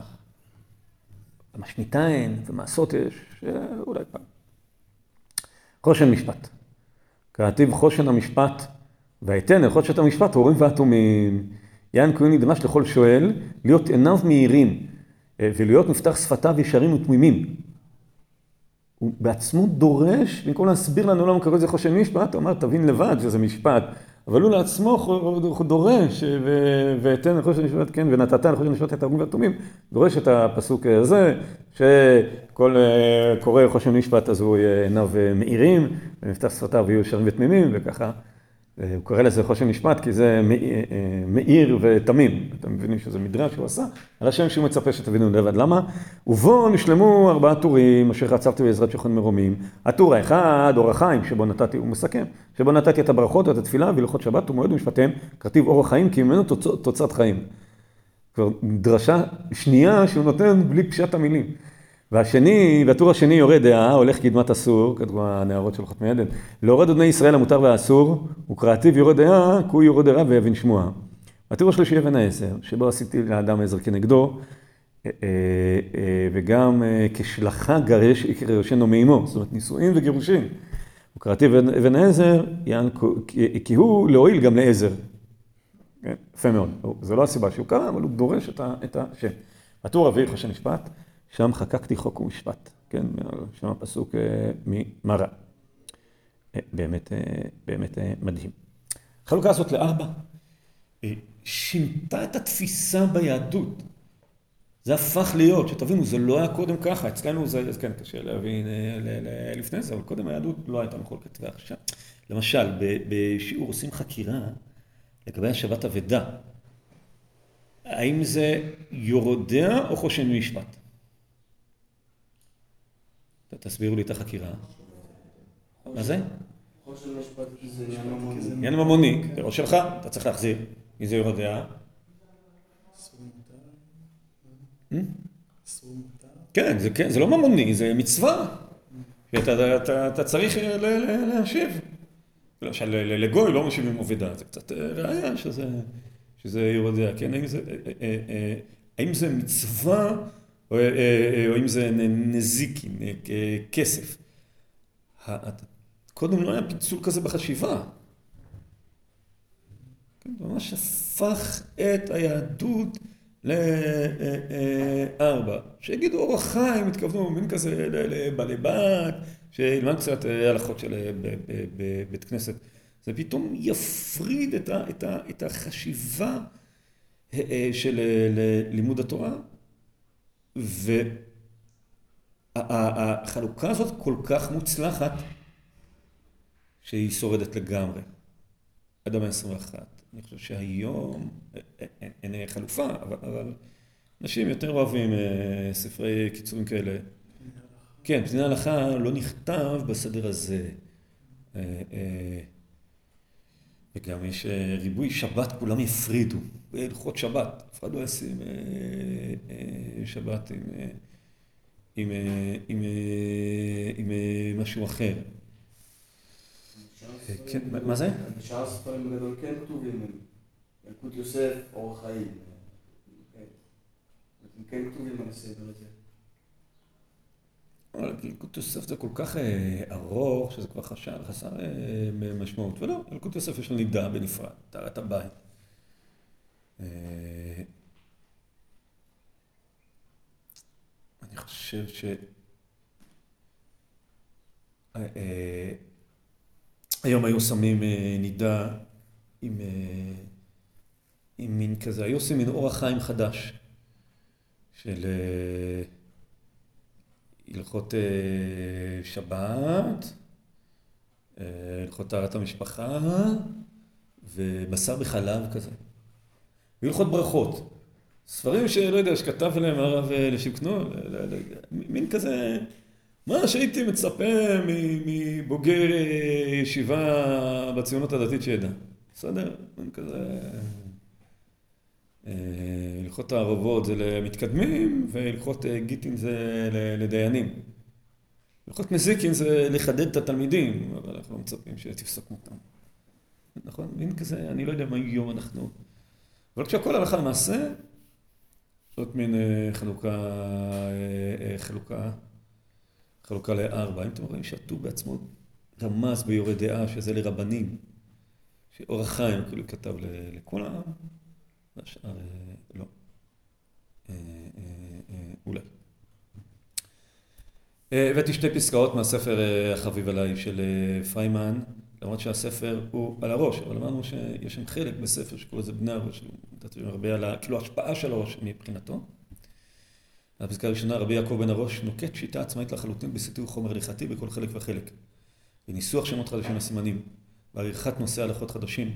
A: שניתיים ומעשות יש, אולי פעם. חושן משפט. כתיב חושן המשפט, והייתן הלכות שאת המשפט, הורים ואטומים. יען כהן נדרש לכל שואל, להיות עיניו מהירים, ולהיות מפתח שפתיו ישרים ותמימים. הוא בעצמו דורש, במקום להסביר לנו למה קורא זה חושן משפט, הוא אמר, תבין לבד שזה משפט, אבל הוא לעצמו דורש, והייתן הלכות של משפט, כן, ונתת הלכות של משפט את הורים ואטומים, דורש את הפסוק הזה, שכל קורא חושן משפט, אז הוא יהיה עיניו מהירים, ומפתח שפתיו יהיו ישרים ותמימים, וככה. הוא קורא לזה חושן משפט, כי זה מאיר ותמים. אתם מבינים שזה מדרש שהוא עשה, על השם שהוא מצפה שתבינו לבד. למה? ובו נשלמו 4 טורים, אשר חצבתי בעזרת שוכן מרומים. הטור האחד, אור החיים, שבו נתתי, הוא מסכם, שבו נתתי את הברכות ואת התפילה, והלכות שבת ומועד ומשפטיהם, כתיב אור החיים, כי ממנו תוצאת חיים. כבר דרשה שנייה שהוא נותן בלי פשט המילים. והטור השני יורה דעה, הולך קדמת אסור, כתבו הנערות של חותמי עדן, להורד בני ישראל המותר והאסור, וקראתיו יורה דעה, כי הוא יורה דעה ויבין שמוע. הטור השלישי אבן העשר, שבו עשיתי לאדם עזר כנגדו, וגם כשלחה גירשנו מעמו, זאת אומרת נישואים וגירושים. וקראתיו אבן העזר, כי הוא להועיל גם לעזר. יפה מאוד, זו לא הסיבה שהוא קרא, אבל הוא דורש את השם. הטור הרביעי חושן משפט, שם חקקתי חוק ומשפט, כן, שם הפסוק ממרא. באמת מדהים. החלוקה הזאת ל4, שינתה את התפיסה ביהדות. זה הפך להיות, שתבינו, זה לא היה קודם ככה, אצלנו זה, כן, קשה להבין לפני זה, אבל קודם היהדות לא הייתה מחולקת. ועכשיו, למשל, בשיעור עושים חקירה לגבי השבת אבדה. האם זה יורדיה או חושן משפט? תסבירו לי את החקירה. מה זה?
B: חושן משפט זה עניין ממוני.
A: עניין ממוני, זה לא שלך, אתה צריך להחזיר. מי זה יורדיה? כן, זה לא ממוני, זה מצווה. אתה צריך להשיב. למשל, לגוי לא משיבים עובדה, זה קצת ראיה שזה יורדיה. האם זה מצווה או אם זה נזיקי, כסף. קודם לא היה פיצול כזה בחשיבה. ממש הפך את היהדות ל-4, שיגידו אורח חיים, התכוונו מין כזה לבעלי בת, שילמד קצת הלכות של בית כנסת. זה פתאום יפריד את החשיבה של לימוד התורה, והחלוקה הזאת כל כך מוצלחת, שהיא שורדת לגמרי. עד המאה ה-21. אני חושב שהיום אין חלופה, אבל אנשים יותר אוהבים ספרי קיצורים כאלה. כן, פניני ההלכה לא נכתב בסדר הזה. וגם יש ריבוי שבת, כולם יפרידו. הלכות שבת. אף אחד לא ישים שבת עם משהו אחר. כן, מה זה?
B: בשאר הספרים בגדול כן כתובים, ילקוט יוסף, אורח חיים. הם כן כתובים על הסדר הזה.
A: אבל ילקוט יוסף זה כל כך ארוך, שזה כבר חסר משמעות. ולא, ילקוט יוסף יש לו נידה בנפרד, טהרת הבית. אני חושב היום היו שמים נידה עם מין כזה, היו עושים מין אורח חיים חדש של הלכות שבת, הלכות טהרת המשפחה ובשר בחלב כזה. והלכות ברכות. ספרים שלא יודע, שכתב עליהם הרב לשבקנו, מין כזה, מה שהייתי מצפה מבוגר ישיבה בציונות הדתית שידע. בסדר? מין כזה... הלכות הערבות זה למתקדמים, והלכות גיטין זה לדיינים. הלכות נזיקין זה לחדד את התלמידים, אבל אנחנו לא מצפים שתפסקו אותם. נכון? מין כזה, אני לא יודע מה יום אנחנו. אבל כשהכל הלכה למעשה, זאת מין חלוקה לארבע. אם אתם רואים שהטור בעצמו רמז ביורי דעה שזה לרבנים, שאורח חיים כאילו כתב לכל העם, והשאר לא. אולי. הבאתי שתי פסקאות מהספר החביב עליי של פריימן, למרות שהספר הוא על הראש, אבל אמרנו שיש שם חלק בספר שקורא לזה בני הראש, מדברים הרבה על כאילו ההשפעה של הראש מבחינתו. הפסקה הראשונה, רבי יעקב בן הראש נוקט שיטה עצמאית לחלוטין בסיתור חומר הליכתי בכל חלק וחלק. בניסוח שמות חדשים לסימנים, בעריכת נושא הלכות חדשים,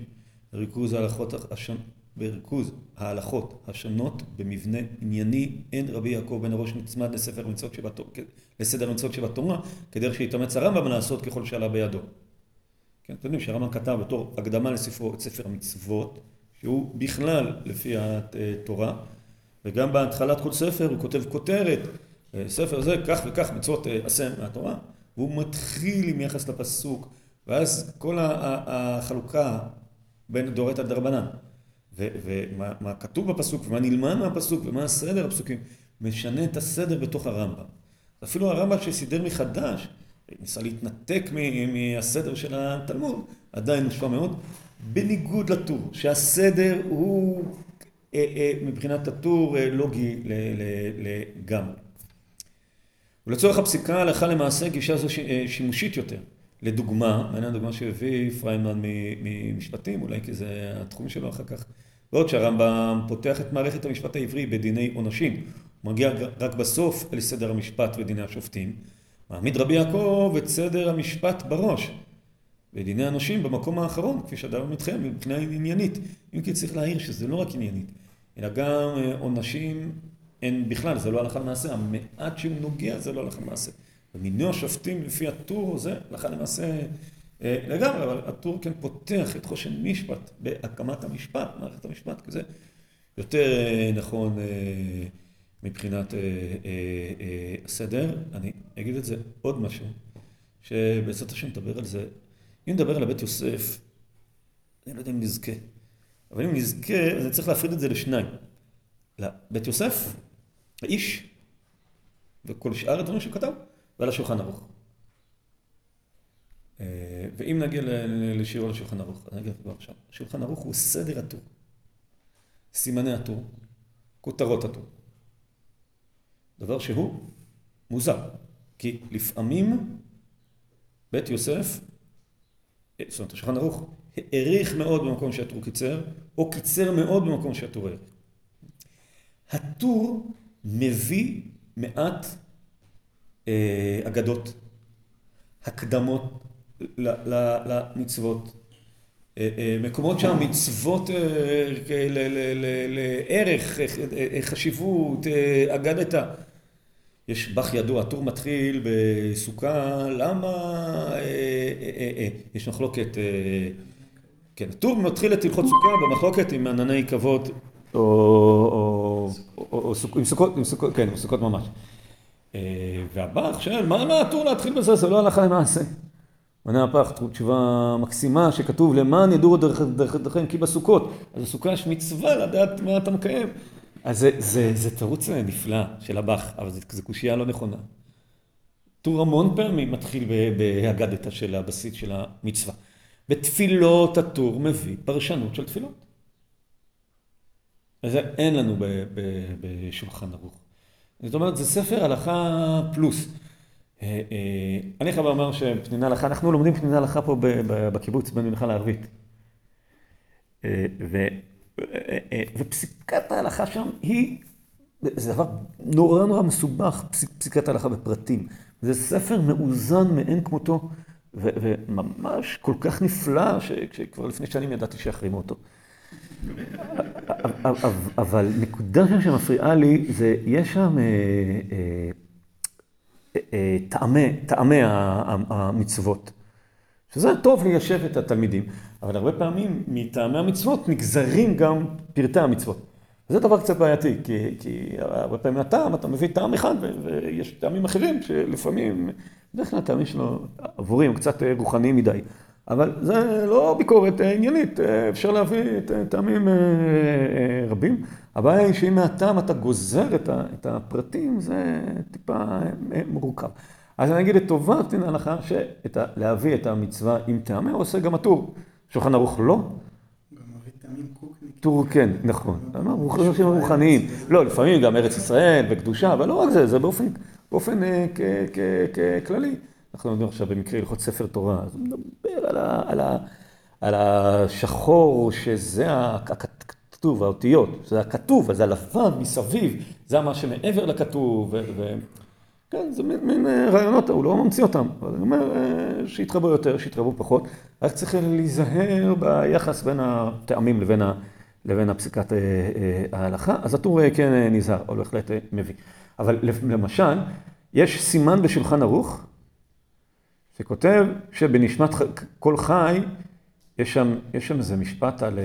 A: בריכוז ההלכות השונות במבנה ענייני, אין רבי יעקב בן הראש נצמד לסדר המצוות שבתורה, כדרך שהתאמץ הרמב"ם לעשות ככל שעלה בידו. כן, אתם יודעים שהרמב"ם כתב בתור הקדמה לספרו את ספר המצוות, שהוא בכלל לפי התורה, וגם בהתחלת כל ספר הוא כותב כותרת, ספר זה כך וכך מצוות עשה מהתורה, והוא מתחיל עם יחס לפסוק, ואז כל החלוקה בין דורייתא דרבנן, ומה כתוב בפסוק, ומה נלמד מהפסוק, ומה הסדר הפסוקים, משנה את הסדר בתוך הרמב"ם. אפילו הרמב"ם שסידר מחדש, ניסה להתנתק מהסדר של התלמוד, עדיין מושפע מאוד, בניגוד לטור, שהסדר הוא מבחינת הטור לוגי לגמרי. ולצורך הפסיקה הלכה למעשה גישה זו שימושית יותר. לדוגמה, מעניין הדוגמה שהביא פריימן ממשפטים, אולי כי זה התחום שלו אחר כך, בעוד שהרמב"ם פותח את מערכת המשפט העברי בדיני עונשים, הוא מגיע רק בסוף אל סדר המשפט ודיני השופטים, מעמיד רבי יעקב את סדר המשפט בראש, ודיני האנשים במקום האחרון, כפי שאדם מתחיל מבחינה עניינית. אם כי צריך להעיר שזה לא רק עניינית, אלא גם עונשים אין בכלל, זה לא הלכה למעשה, המעט שהוא נוגע זה לא הלכה למעשה. ומינוי השופטים לפי הטור זה הלכה למעשה לגמרי, אבל הטור כן פותח את חושן משפט בהקמת המשפט, מערכת המשפט כזה, יותר נכון מבחינת הסדר. אני אגיד את זה עוד משהו, שבעצת השם נדבר על זה. אם נדבר על הבית יוסף, אני לא יודע אם נזכה, אבל אם נזכה, אז אני צריך להפריד את זה לשניים. לבית יוסף, האיש, וכל שאר הדברים שהוא כתב, ועל השולחן ערוך. ואם נגיע לשיעור על השולחן ערוך, אני אגיד כבר עכשיו, השולחן ערוך הוא סדר הטור, סימני הטור, כותרות הטור. דבר שהוא מוזר, כי לפעמים בית יוסף, זאת אומרת, השולחן ערוך, העריך מאוד במקום שהטור קיצר, או קיצר מאוד במקום שהטור העריך. הטור מביא מעט אגדות, הקדמות למצוות, מקומות שהמצוות לערך, חשיבות, אגדתה. יש בח ידוע, הטור מתחיל בסוכה, למה? יש מחלוקת, כן, הטור מתחיל את הלכות סוכה במחלוקת עם ענני כבוד, או עם סוכות, כן, עם סוכות ממש. והבח שואל, מה הטור להתחיל בזה? זה לא הלכה למעשה. עונה הפח, תשובה מקסימה שכתוב למען ידורו דרככם כי בסוכות. אז בסוכה יש מצווה לדעת מה אתה מקיים. אז זה תירוץ נפלא של הבח, אבל זו קושייה לא נכונה. טור המון פעמים מתחיל בהגדתה של הבסיס של המצווה. בתפילות הטור מביא פרשנות של תפילות. וזה אין לנו בשולחן ערוך. זאת אומרת, זה ספר הלכה פלוס. אני חייב לומר שפנינה הלכה, אנחנו לומדים פנינה הלכה פה בקיבוץ בין מנחה לערבית. ופסיקת ההלכה שם זה דבר נורא מסובך, פסיקת ההלכה בפרטים. זה ספר מאוזן מאין כמותו, וממש כל כך נפלא, שכבר לפני שנים ידעתי שיחרימו אותו. אבל נקודה שם שמפריעה לי, זה יש שם טעמי המצוות. שזה טוב ליישב את התלמידים, אבל הרבה פעמים מטעמי המצוות נגזרים גם פרטי המצוות. וזה דבר קצת בעייתי, כי הרבה פעמים הטעם, אתה מביא טעם אחד, ויש טעמים אחרים שלפעמים, בדרך כלל הטעמים שלו עבורים, קצת רוחניים מדי. אבל זה לא ביקורת עניינית, אפשר להביא טעמים רבים. הבעיה היא שאם מהטעם אתה גוזר את הפרטים, זה טיפה מורכב. אז אני אגיד לטובת ההלכה שלהביא את המצווה עם טעמי, הוא עושה גם הטור. שולחן ערוך לא.
C: גם מביא טעמים קוקניקים.
A: טור כן, נכון. רוחניים. לא, לפעמים גם ארץ ישראל וקדושה, אבל לא רק זה, זה באופן כללי. אנחנו יודעים עכשיו במקרה הלכות ספר תורה, אז הוא מדבר על השחור, שזה הכתוב, האותיות, זה הכתוב, אז הלבן מסביב, זה מה שמעבר לכתוב, כן, זה מין רעיונות, הוא לא ממציא אותם, אבל אני אומר שיתרבו יותר, שיתרבו פחות, רק צריך להיזהר ביחס בין הטעמים לבין הפסיקת ההלכה, אז הטור כן נזהר, או בהחלט מביא. אבל למשל, יש סימן בשולחן ערוך, שכותב שבנשמת כל חי, יש שם איזה משפט על,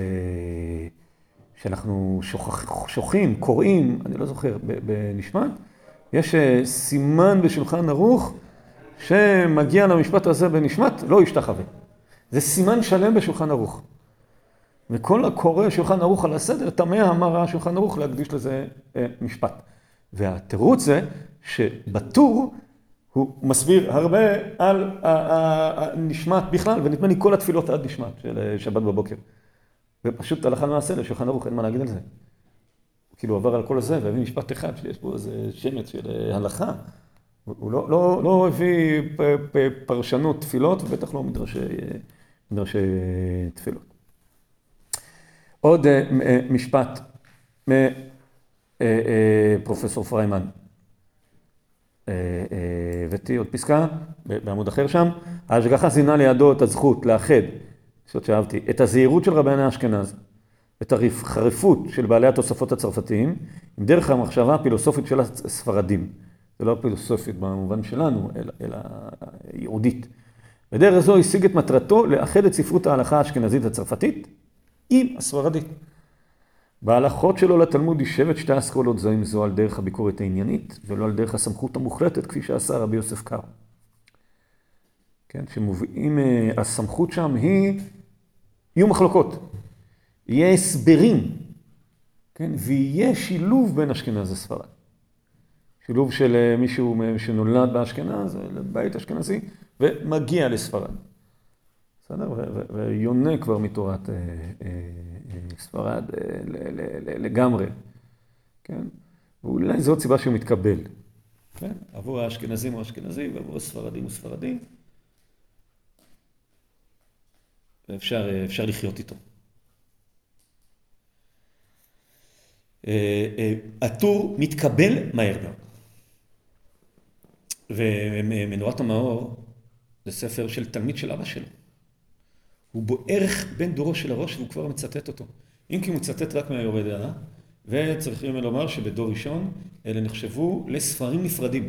A: שאנחנו שוכחים, קוראים, אני לא זוכר, בנשמת, יש סימן בשולחן ערוך שמגיע למשפט הזה בנשמת, לא ישתחווה. זה סימן שלם בשולחן ערוך. וכל הקורא שולחן ערוך על הסדר, תמה אמר השולחן ערוך להקדיש לזה משפט. והתירוץ זה שבטור הוא מסביר הרבה על הנשמת בכלל, ונדמה לי כל התפילות עד נשמת של שבת בבוקר. ופשוט הלכה למעשה לשולחן ערוך, אין מה להגיד על זה. כאילו עבר על כל זה, והביא משפט אחד, שיש פה איזה שמץ של הלכה. הוא לא הביא פרשנות תפילות, ובטח לא מדרשי תפילות. עוד משפט מפרופסור פריימן. הבאתי עוד פסקה בעמוד אחר שם. ההשגחה זינה לידו את הזכות לאחד, זאת שאהבתי, את הזהירות של רבני אשכנז, את החריפות של בעלי התוספות הצרפתיים, עם דרך המחשבה הפילוסופית של הספרדים. זה לא פילוסופית במובן שלנו, אלא יהודית. בדרך זו השיג את מטרתו לאחד את ספרות ההלכה האשכנזית הצרפתית עם הספרדית. בהלכות שלו לתלמוד יישב את שתי האסכולות זו עם זו על דרך הביקורת העניינית, ולא על דרך הסמכות המוחלטת, כפי שעשה רבי יוסף קארו. כן, שמובאים, הסמכות שם יהיו מחלוקות, יהיה הסברים, כן, ויהיה שילוב בין אשכנז לספרד. שילוב של מישהו שנולד באשכנז, לבית אשכנזי, ומגיע לספרד. בסדר? ויונה כבר מתורת ספרד לגמרי. כן? ואולי זו סיבה שהוא מתקבל, כן? עבור האשכנזים הוא אשכנזי, ועבור הספרדים הוא ספרדי. ואפשר לחיות איתו. הטור מתקבל מהר מאוד. ומנורת המאור זה ספר של תלמיד של אבא שלו. הוא בערך בין דורו של הראש והוא כבר מצטט אותו. אם כי הוא מצטט רק מהיורה דעה, וצריכים לומר שבדור ראשון אלה נחשבו לספרים נפרדים.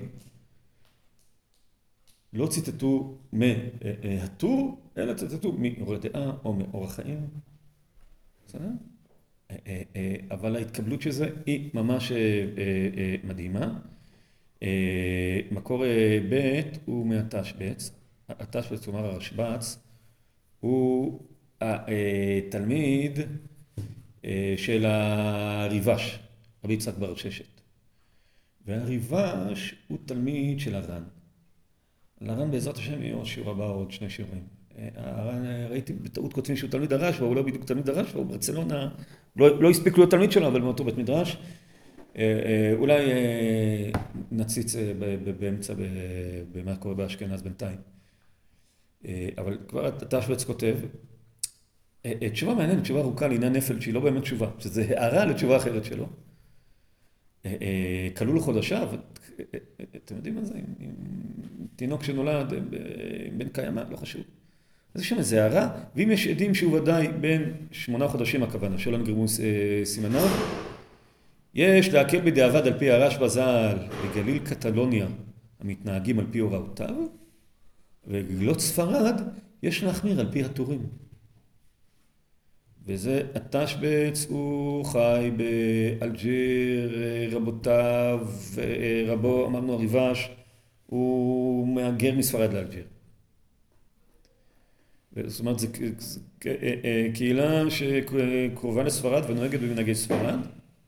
A: לא ציטטו מהטור, אלא ציטטו מיורה דעה או מאורח חיים. בסדר? אבל ההתקבלות של זה היא ממש מדהימה. מקור ב' הוא מהתשבץ. התשבץ, כלומר הרשב"ץ, הוא התלמיד של הריבש, רבי יצחק בר ששת. והריבש הוא תלמיד של הר"ן. לר"ן בעזרת השם יהיה השיעור הבא עוד 2 שיעורים. הר"ן, ראיתי בטעות כותבים שהוא תלמיד הרשב"א, הוא לא בדיוק תלמיד הרשב"א, הוא ברצלונה, לא הספיק להיות תלמיד שלו, אבל מאותו בית מדרש. אולי נציץ באמצע במה קורה באשכנז בינתיים. אבל כבר התשבץ כותב, תשובה מעניינת, תשובה ארוכה לעניין נפל, שהיא לא באמת תשובה, שזה הערה לתשובה אחרת שלו. כלול חודשיו, אתם יודעים מה זה? עם תינוק שנולד, בן קיימא, לא חשוב. אז יש שם איזו הערה, ואם יש עדים שהוא ודאי בין 8 חודשים הכוונה, שלא נגרמו סימניו, יש להקל בדיעבד על פי הרשב"א ז"ל בגליל קטלוניה המתנהגים על פי הוראותיו, ובגלילות ספרד יש להחמיר על פי הטורים. וזה התשבץ, הוא חי באלג'יר, רבותיו, רבו, אמרנו הריבש, הוא מהגר מספרד לאלג'יר. זאת אומרת, זו קהילה שקרובה לספרד ונוהגת במנהגי ספרד,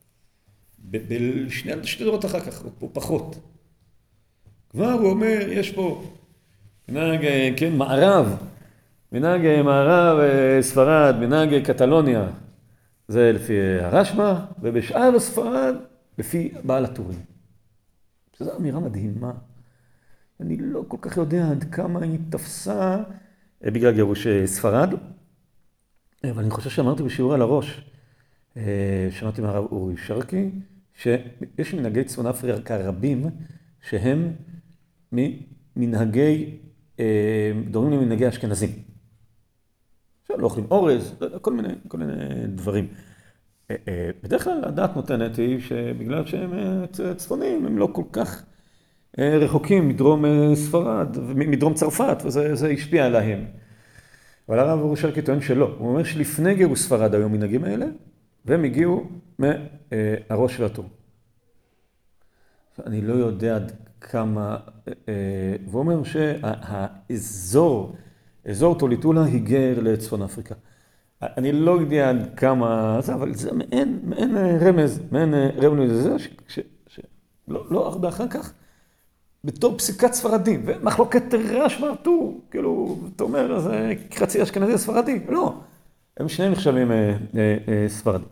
A: בשני דורות אחר כך, או פחות. כבר הוא אומר, יש פה מנהג, כן, מנהג מערב ספרד, מנהג קטלוניה, זה לפי הרשב"א, ובשאר הספרד, לפי בעל הטורים. שזו אמירה מדהימה. אני לא כל כך יודע עד כמה היא תפסה בגלל גירוש ספרד, אבל אני חושב שאמרתי בשיעור על הראש, שמעתי מהרב אורי שרקי, שיש מנהגי צפון אפריקה רבים, שהם ממנהגי, דומים למנהגי אשכנזים. לא אוכלים אורז, כל מיני דברים. בדרך כלל הדעת נותנת היא שבגלל שהם צפונים, הם לא כל כך רחוקים מדרום ספרד, מדרום צרפת, וזה השפיע עליהם. אבל הרב אורי שרקי טוען שלא. הוא אומר שלפני גירוש ספרד היו מנהגים האלה, והם הגיעו מהראש של הטור. אני לא יודע עד כמה, והוא אומר שהאזור, אזור טוליטולה היגר לצפון אפריקה. אני לא יודע עד כמה זה, אבל זה מעין רמז לזה, שלא הרבה אחר כך, בתור פסיקת ספרדים, ומחלוקת רש מהטור, כאילו, אתה אומר, זה חצי אשכנזי ספרדי, לא, הם שניהם נחשבים ספרדים.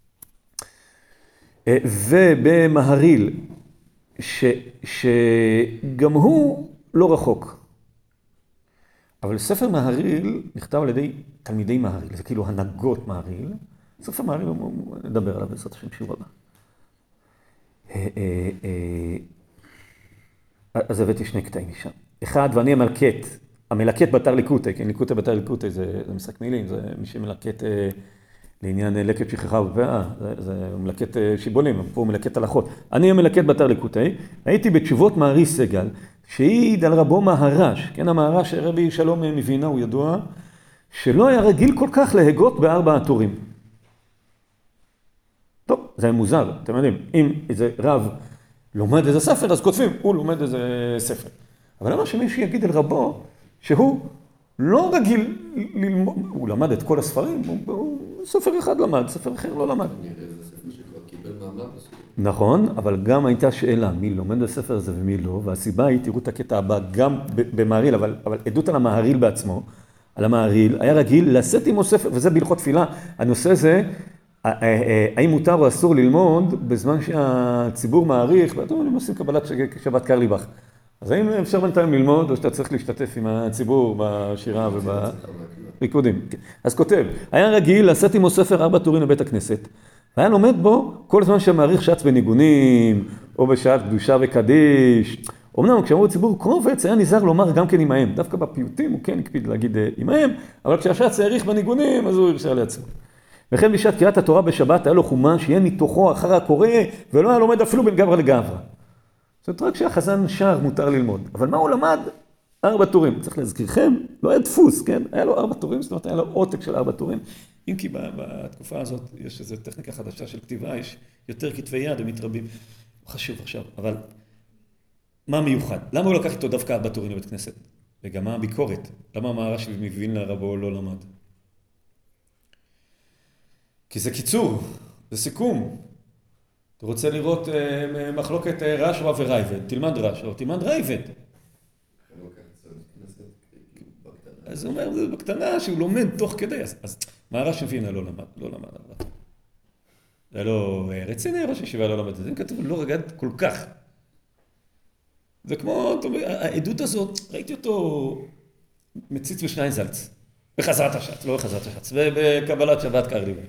A: ובמהריל, שגם הוא לא רחוק. אבל ספר מהריל נכתב על ידי תלמידי מהריל, זה כאילו הנהגות מהריל. ספר מהריל, נדבר עליו בעזרת השם שיעור הבא. אז הבאתי 2 קטעים משם. אחד, ואני המלקט בתר ליקוטי, כן, ליקוטי בתר ליקוטי זה משחק מילים, זה מי שמלקט לעניין לקט שכחה בפאה, זה מלקט שיבולים, פה הוא מלקט הלכות. אני המלקט בתר ליקוטי, הייתי בתשובות מהרי סגל, שהעיד על רבו מהרש, כן, המהרש רבי שלום מבינה, הוא ידוע, שלא היה רגיל כל כך להגות ב4 הטורים. טוב, זה מוזר, אתם יודעים, אם איזה רב לומד איזה ספר, אז כותבים, הוא לומד איזה ספר. אבל למה שמישהו יגיד על רבו, שהוא לא רגיל ללמוד, הוא למד את כל הספרים, הוא ספר אחד למד, ספר אחר לא למד.
D: נראה איזה ספר שכבר קיבל מעמד בסוף.
A: נכון, אבל גם הייתה שאלה, מי לומד בספר הזה ומי לא, והסיבה היא, תראו את הקטע הבא, גם במהריל, אבל עדות על המהריל בעצמו, על המהריל, היה רגיל לשאת עמו ספר, וזה בהלכות תפילה, הנושא זה, האם מותר או אסור ללמוד בזמן שהציבור מעריך, ואתם עושים קבלת שבת קרליבך. אז האם אפשר בינתיים ללמוד, או שאתה צריך להשתתף עם הציבור בשירה ובריקודים? אז כותב, היה רגיל לשאת עמו ספר 4 טורים לבית הכנסת, והיה לומד בו כל זמן שמעריך שץ בניגונים, או בשעת קדושה וקדיש. אמנם כשאמרו לציבור קרובץ, היה נזהר לומר גם כן עמהם. דווקא בפיוטים הוא כן הקפיד להגיד עמהם, אבל כשהשץ העריך בניגונים, אז הוא הרשה לעצמו. וכן בשעת קריאת התורה בשבת היה לו חומש שיהיה מתוכו אחר הקורא, ולא היה לומד אפילו בין גברא לגברא. זאת אומרת, רק כשהחזן שר מותר ללמוד. אבל מה הוא למד? 4 טורים. צריך להזכירכם, לא היה דפוס, כן? היה לו 4 טורים, זאת אומרת, היה לו עותק של 4 טורים. אם כי בתקופה הזאת יש איזו טכניקה חדשה של כתיבה, יש יותר כתבי יד, הם מתרבים. חשוב עכשיו, אבל מה מיוחד? למה הוא לקח איתו דווקא 4 טורים לבית כנסת? וגם מה הביקורת? למה המהר"ש מווילנה רבו לא למד? כי זה קיצור, זה סיכום. אתה רוצה לראות מחלוקת רשב"א ורייבד, תלמד רשב"א, תלמד רייבד. אז הוא אומר, זה בקטנה שהוא לומד תוך כדי, אז מהר"ש מווילנה לא למד. זה לא רציני, ראש הישיבה לא למד את זה, כתוב, לא רגד כל כך. זה כמו, העדות הזאת, ראיתי אותו מציץ בשנייזלץ, בחזרת השץ, לא בחזרת השץ, ובקבלת שבת קרליבך.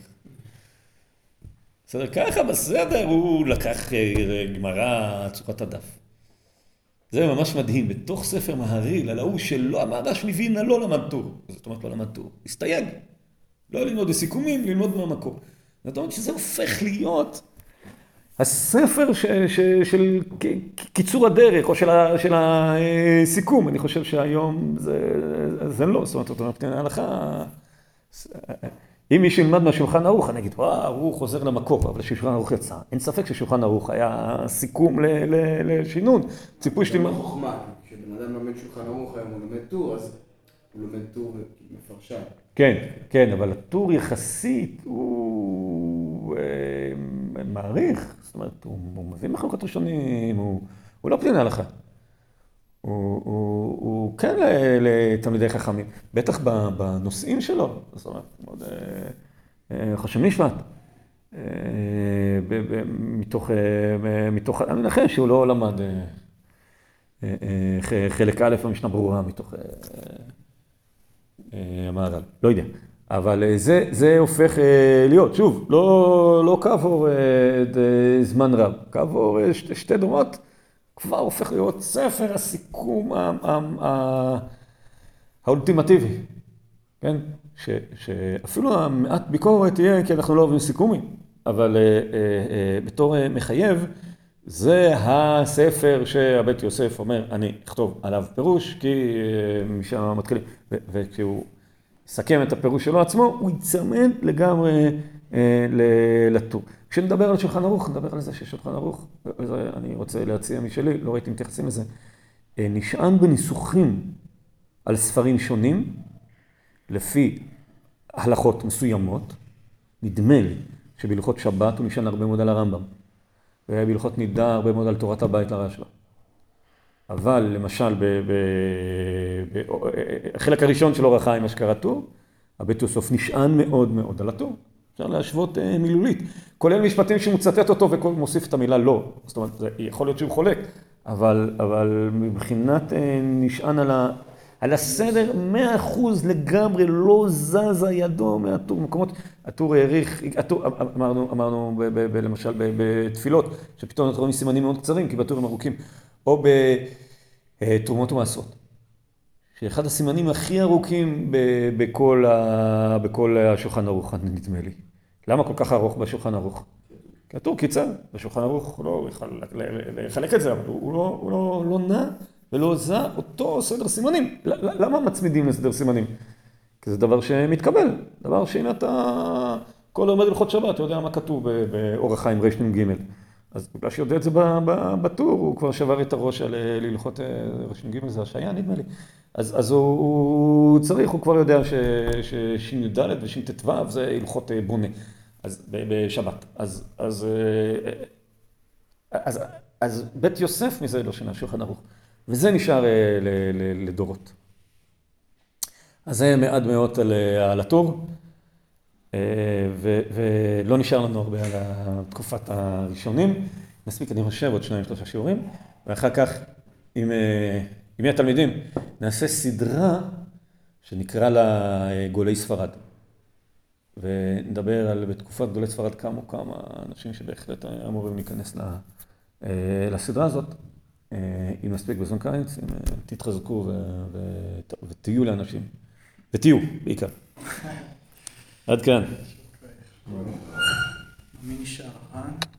A: בסדר, ככה בסדר, הוא לקח גמרא צורת הדף. זה ממש מדהים, בתוך ספר מהרי"ל, על ההוא שלא, המהר"ש מווילנה לא למד טור. זאת אומרת, לא למד טור, הסתייג. לא ללמוד בסיכומים, ללמוד מהמקור. זאת אומרת שזה הופך להיות הספר של קיצור הדרך, או של הסיכום. אני חושב שהיום זה לא, זאת אומרת, ההלכה, אם מישהו ילמד מהשולחן ערוך, אני אגיד, וואו, הוא חוזר למקור, אבל שולחן ערוך יצא. אין ספק ששולחן ערוך היה סיכום לשינון. ציפוי שתלמד.
B: חוכמה, כשבן אדם לומד שולחן ערוך היום, הוא לומד טור, אז הוא לומד טור מפרשן.
A: כן, אבל הטור יחסית הוא מעריך, זאת אומרת, הוא מביא מחלוקות ראשונים, הוא לא פתין ההלכה. הוא כן לתלמידי חכמים, בטח בנושאים שלו, זאת אומרת, מאוד חשוב נשמט, מתוך, אני מנחש שהוא לא למד חלק א' במשנה ברורה מתוך המהר"ל, לא יודע, אבל זה הופך להיות, שוב, לא כעבור זמן רב, כעבור 2 דורות, כבר הופך להיות ספר הסיכום האולטימטיבי, כן? שאפילו המעט ביקורת תהיה, כי אנחנו לא אוהבים סיכומים, אבל בתור מחייב, זה הספר שהבית יוסף אומר, אני אכתוב עליו פירוש, כי משם מתחילים, וכשהוא יסכם את הפירוש שלו עצמו, הוא יצמד לגמרי לטור. כשנדבר על שולחן ערוך, נדבר על זה ששולחן ערוך, אני רוצה להציע משלי, לא ראיתי מתייחסים לזה, נשען בניסוחים על ספרים שונים, לפי הלכות מסוימות, נדמה לי שבהלכות שבת הוא נשען הרבה מאוד על הרמב"ם, ובהלכות נידה הרבה מאוד על תורת הבית לרשב"א. אבל למשל, בחלק הראשון של אור החיים, מה שקרא טור, הבית יוסף נשען מאוד מאוד על הטור. אפשר להשוות מילולית. כולל משפטים שמוצטט אותו ומוסיף את המילה לא. זאת אומרת, יכול להיות שהוא חולק, אבל מבחינת נשען על הסדר 100% לגמרי, לא זזה ידו מהטור. מקומות, הטור העריך, אמרנו למשל בתפילות, שפתאום אנחנו רואים סימנים מאוד קצרים, כי בטורים ארוכים, או בתרומות ומעשרות. שאחד הסימנים הכי ארוכים בכל השולחן ערוך, נדמה לי. למה כל כך ארוך בשולחן ערוך? כי הטור קיצר, בשולחן ערוך הוא לא יכול לחלק את זה, אבל הוא לא נע ולא זה אותו סדר סימנים. למה מצמידים לסדר סימנים? כי זה דבר שמתקבל, דבר שאם אתה כל עומד הלכות שבת, אתה יודע מה כתוב באור החיים רנ"ג. אז בגלל שיודע את זה בטור, הוא כבר שבר את הראש על להלכות רנ"ג, זה השעיה נדמה לי. אז הוא צריך, הוא כבר יודע שש"ד וש"ט"ו זה הלכות בונה, אז בשבת. אז בית יוסף מזה לא שינה שולחן ערוך, וזה נשאר לדורות. אז זה מעט מאוד על הטור. ולא נשאר לנו הרבה על תקופת הראשונים. נספיק, אני חושב, עוד 2-3 שיעורים, ואחר כך, עם מי התלמידים, נעשה סדרה שנקרא לה גולי ספרד. ונדבר על בתקופת גולי ספרד כמה אנשים שבהחלט אמורים להיכנס לסדרה הזאת. אם נספיק בזמן קיץ, אם תתחזקו ותהיו לאנשים. ותהיו, בעיקר. עד כאן.
C: מי נשאר?